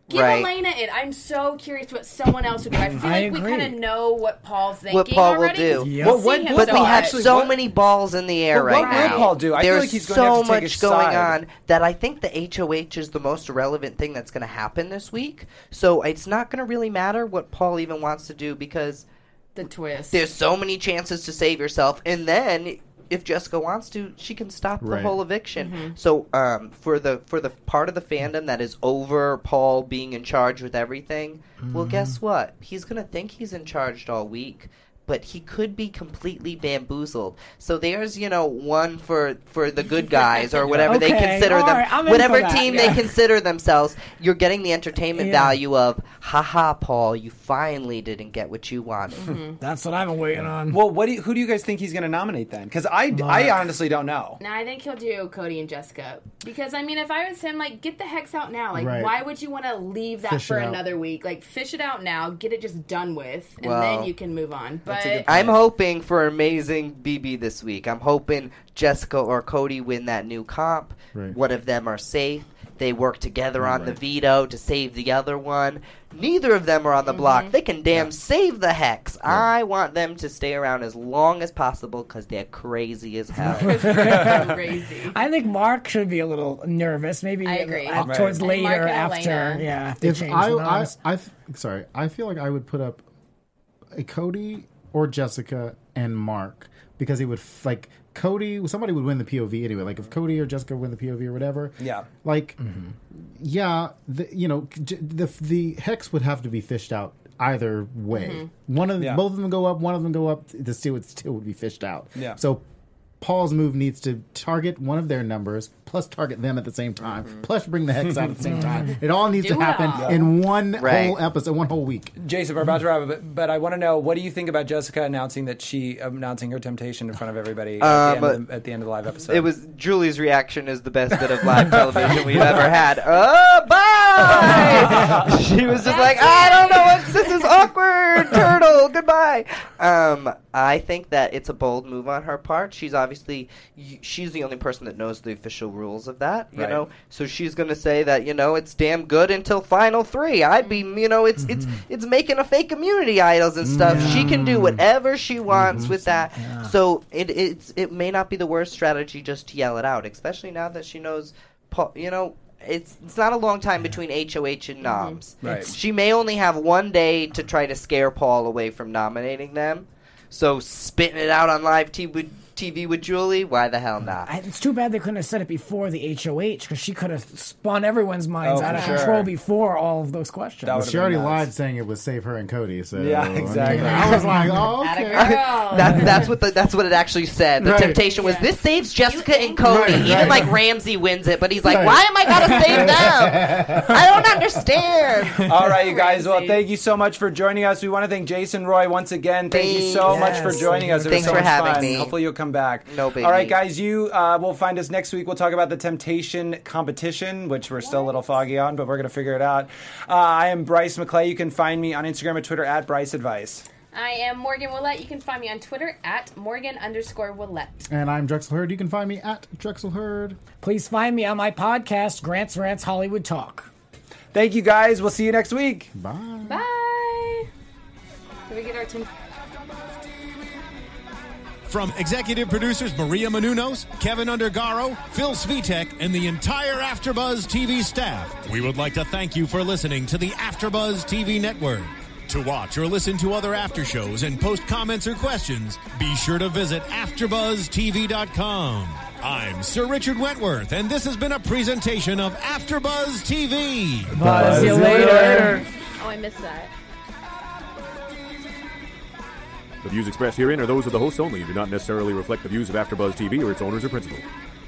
Give Right. Elena it. I'm so curious what someone else would do. I feel I like we agree. kind of know what Paul's thinking What Paul will already. do. 'cause Yep. we Well, see what- him But so we much. have so what- many balls in the air But what right will now. Paul do? I feel There's like he's going so to have to take much a going side. on that I think the H O H is the most relevant thing that's going to happen this week. So it's not going to really matter what Paul even wants to do because The twist. there's so many chances to save yourself, and then if Jessica wants to, she can stop the Right. whole eviction. Mm-hmm. So um, for the for the part of the fandom that is over Paul being in charge with everything, well, guess what? He's gonna think he's in charge all week, but he could be completely bamboozled. So there's, you know, one for for the good guys or whatever they Okay, consider all them, right, I'm in whatever for that, team yeah. they consider themselves. You're getting the entertainment Yeah. value of, haha, Paul, you finally didn't get what you wanted. Mm-hmm. That's what I've been waiting on. Well, what do you, who do you guys think he's going to nominate then? Because I, I honestly don't know. No, I think he'll do Cody and Jessica. Because, I mean, if I was him, like, get the hex out now. Like, Right. why would you want to leave that Fish for it out. another week? Like, fish it out now, get it just done with, and Well, then you can move on. But that's a good I'm hoping for amazing B B this week. I'm hoping Jessica or Cody win that new comp. Right. One of them are safe. They work together on the Right. veto to save the other one. Neither of them are on the Mm-hmm. block. They can damn save the hex. I want them to stay around as long as possible because they're crazy as hell. crazy. I think Mark should be a little nervous. Maybe I agree. uh, Right. towards I think Mark later and after. Elena. Yeah, if they If change I, the I, noms. I, th- sorry, I feel like I would put up a Cody or Jessica and Mark because it would f- like Cody. Somebody would win the P O V anyway. Like if Cody or Jessica win the P O V or whatever. Yeah. Like, yeah, the, you know, j- the the hex would have to be fished out either way. One of the, Yeah. both of them go up. One of them go up. The still would still would be fished out. Yeah. So. Paul's move needs to target one of their numbers, plus target them at the same time, plus bring the hex out at the same time. It all needs Do to it happen all. in one Right. whole episode, one whole week. Jason, we're about to wrap up, but, but I want to know, what do you think about Jessica announcing that she announcing her temptation in front of everybody at, Um, the, end of the, at the end of the live episode? It was Julie's reaction is the best bit of live television we've ever had. Oh, bye! She was just like, I don't know what this is awkward. Turtle, goodbye. Um, I think that it's a bold move on her part. She's obviously she's the only person that knows the official rules of that, you Right. know. So she's going to say that, you know, it's damn good until final three. I'd be, you know, it's it's it's making a fake immunity idols and stuff. She can do whatever she wants with that. So it it's it may not be the worst strategy just to yell it out, especially now that she knows, Paul, you know, it's it's not a long time between H O H and noms. Right. She may only have one day to try to scare Paul away from nominating them. So spitting it out on live T V T V with Julie, why the hell not? I- It's too bad they couldn't have said it before the H O H because she could have spun everyone's minds Oh, out for of sure. control before all of those questions. That would've She already been nice. lied saying it would save her and Cody. So Yeah, I mean, exactly. I was like, oh, Atta okay. girl. That, that's what the, that's what it actually said. The Right. temptation was Yeah. this saves Jessica and Cody. Right, Even right. like Ramsey wins it, but he's like, Right. why am I gotta save them? I don't understand. All right, you guys. Well, Crazy. thank you so much for joining us. We want to thank Jason Roy once again. Thank you so Thanks. much for Yes. joining us. It was Thanks so for much having fun. me. Hopefully you'll come back. No biggie. All right, guys. You uh, will find us next week. We'll talk about the Temptation competition, which we're still a little foggy on, but we're going to figure it out. Uh, I am Bryce McClay. You can find me on Instagram and Twitter at Bryce Advice. I am Morgan Willett. You can find me on Twitter at Morgan underscore Willett. And I'm Drexel Hurd. You can find me at Drexel Hurd. Please find me on my podcast, Grant's Rants Hollywood Talk. Thank you, guys. We'll see you next week. Bye. Bye. Can we get our Tim? From executive producers Maria Menounos, Kevin Undergaro, Phil Svitek, and the entire AfterBuzz T V staff, we would like to thank you for listening to the AfterBuzz T V network. To watch or listen to other after shows and post comments or questions, be sure to visit after buzz T V dot com. I'm Sir Richard Wentworth, and this has been a presentation of AfterBuzz T V. Buzz you later. Oh, I missed that. The views expressed herein are those of the hosts only and do not necessarily reflect the views of AfterBuzz T V or its owners or principals.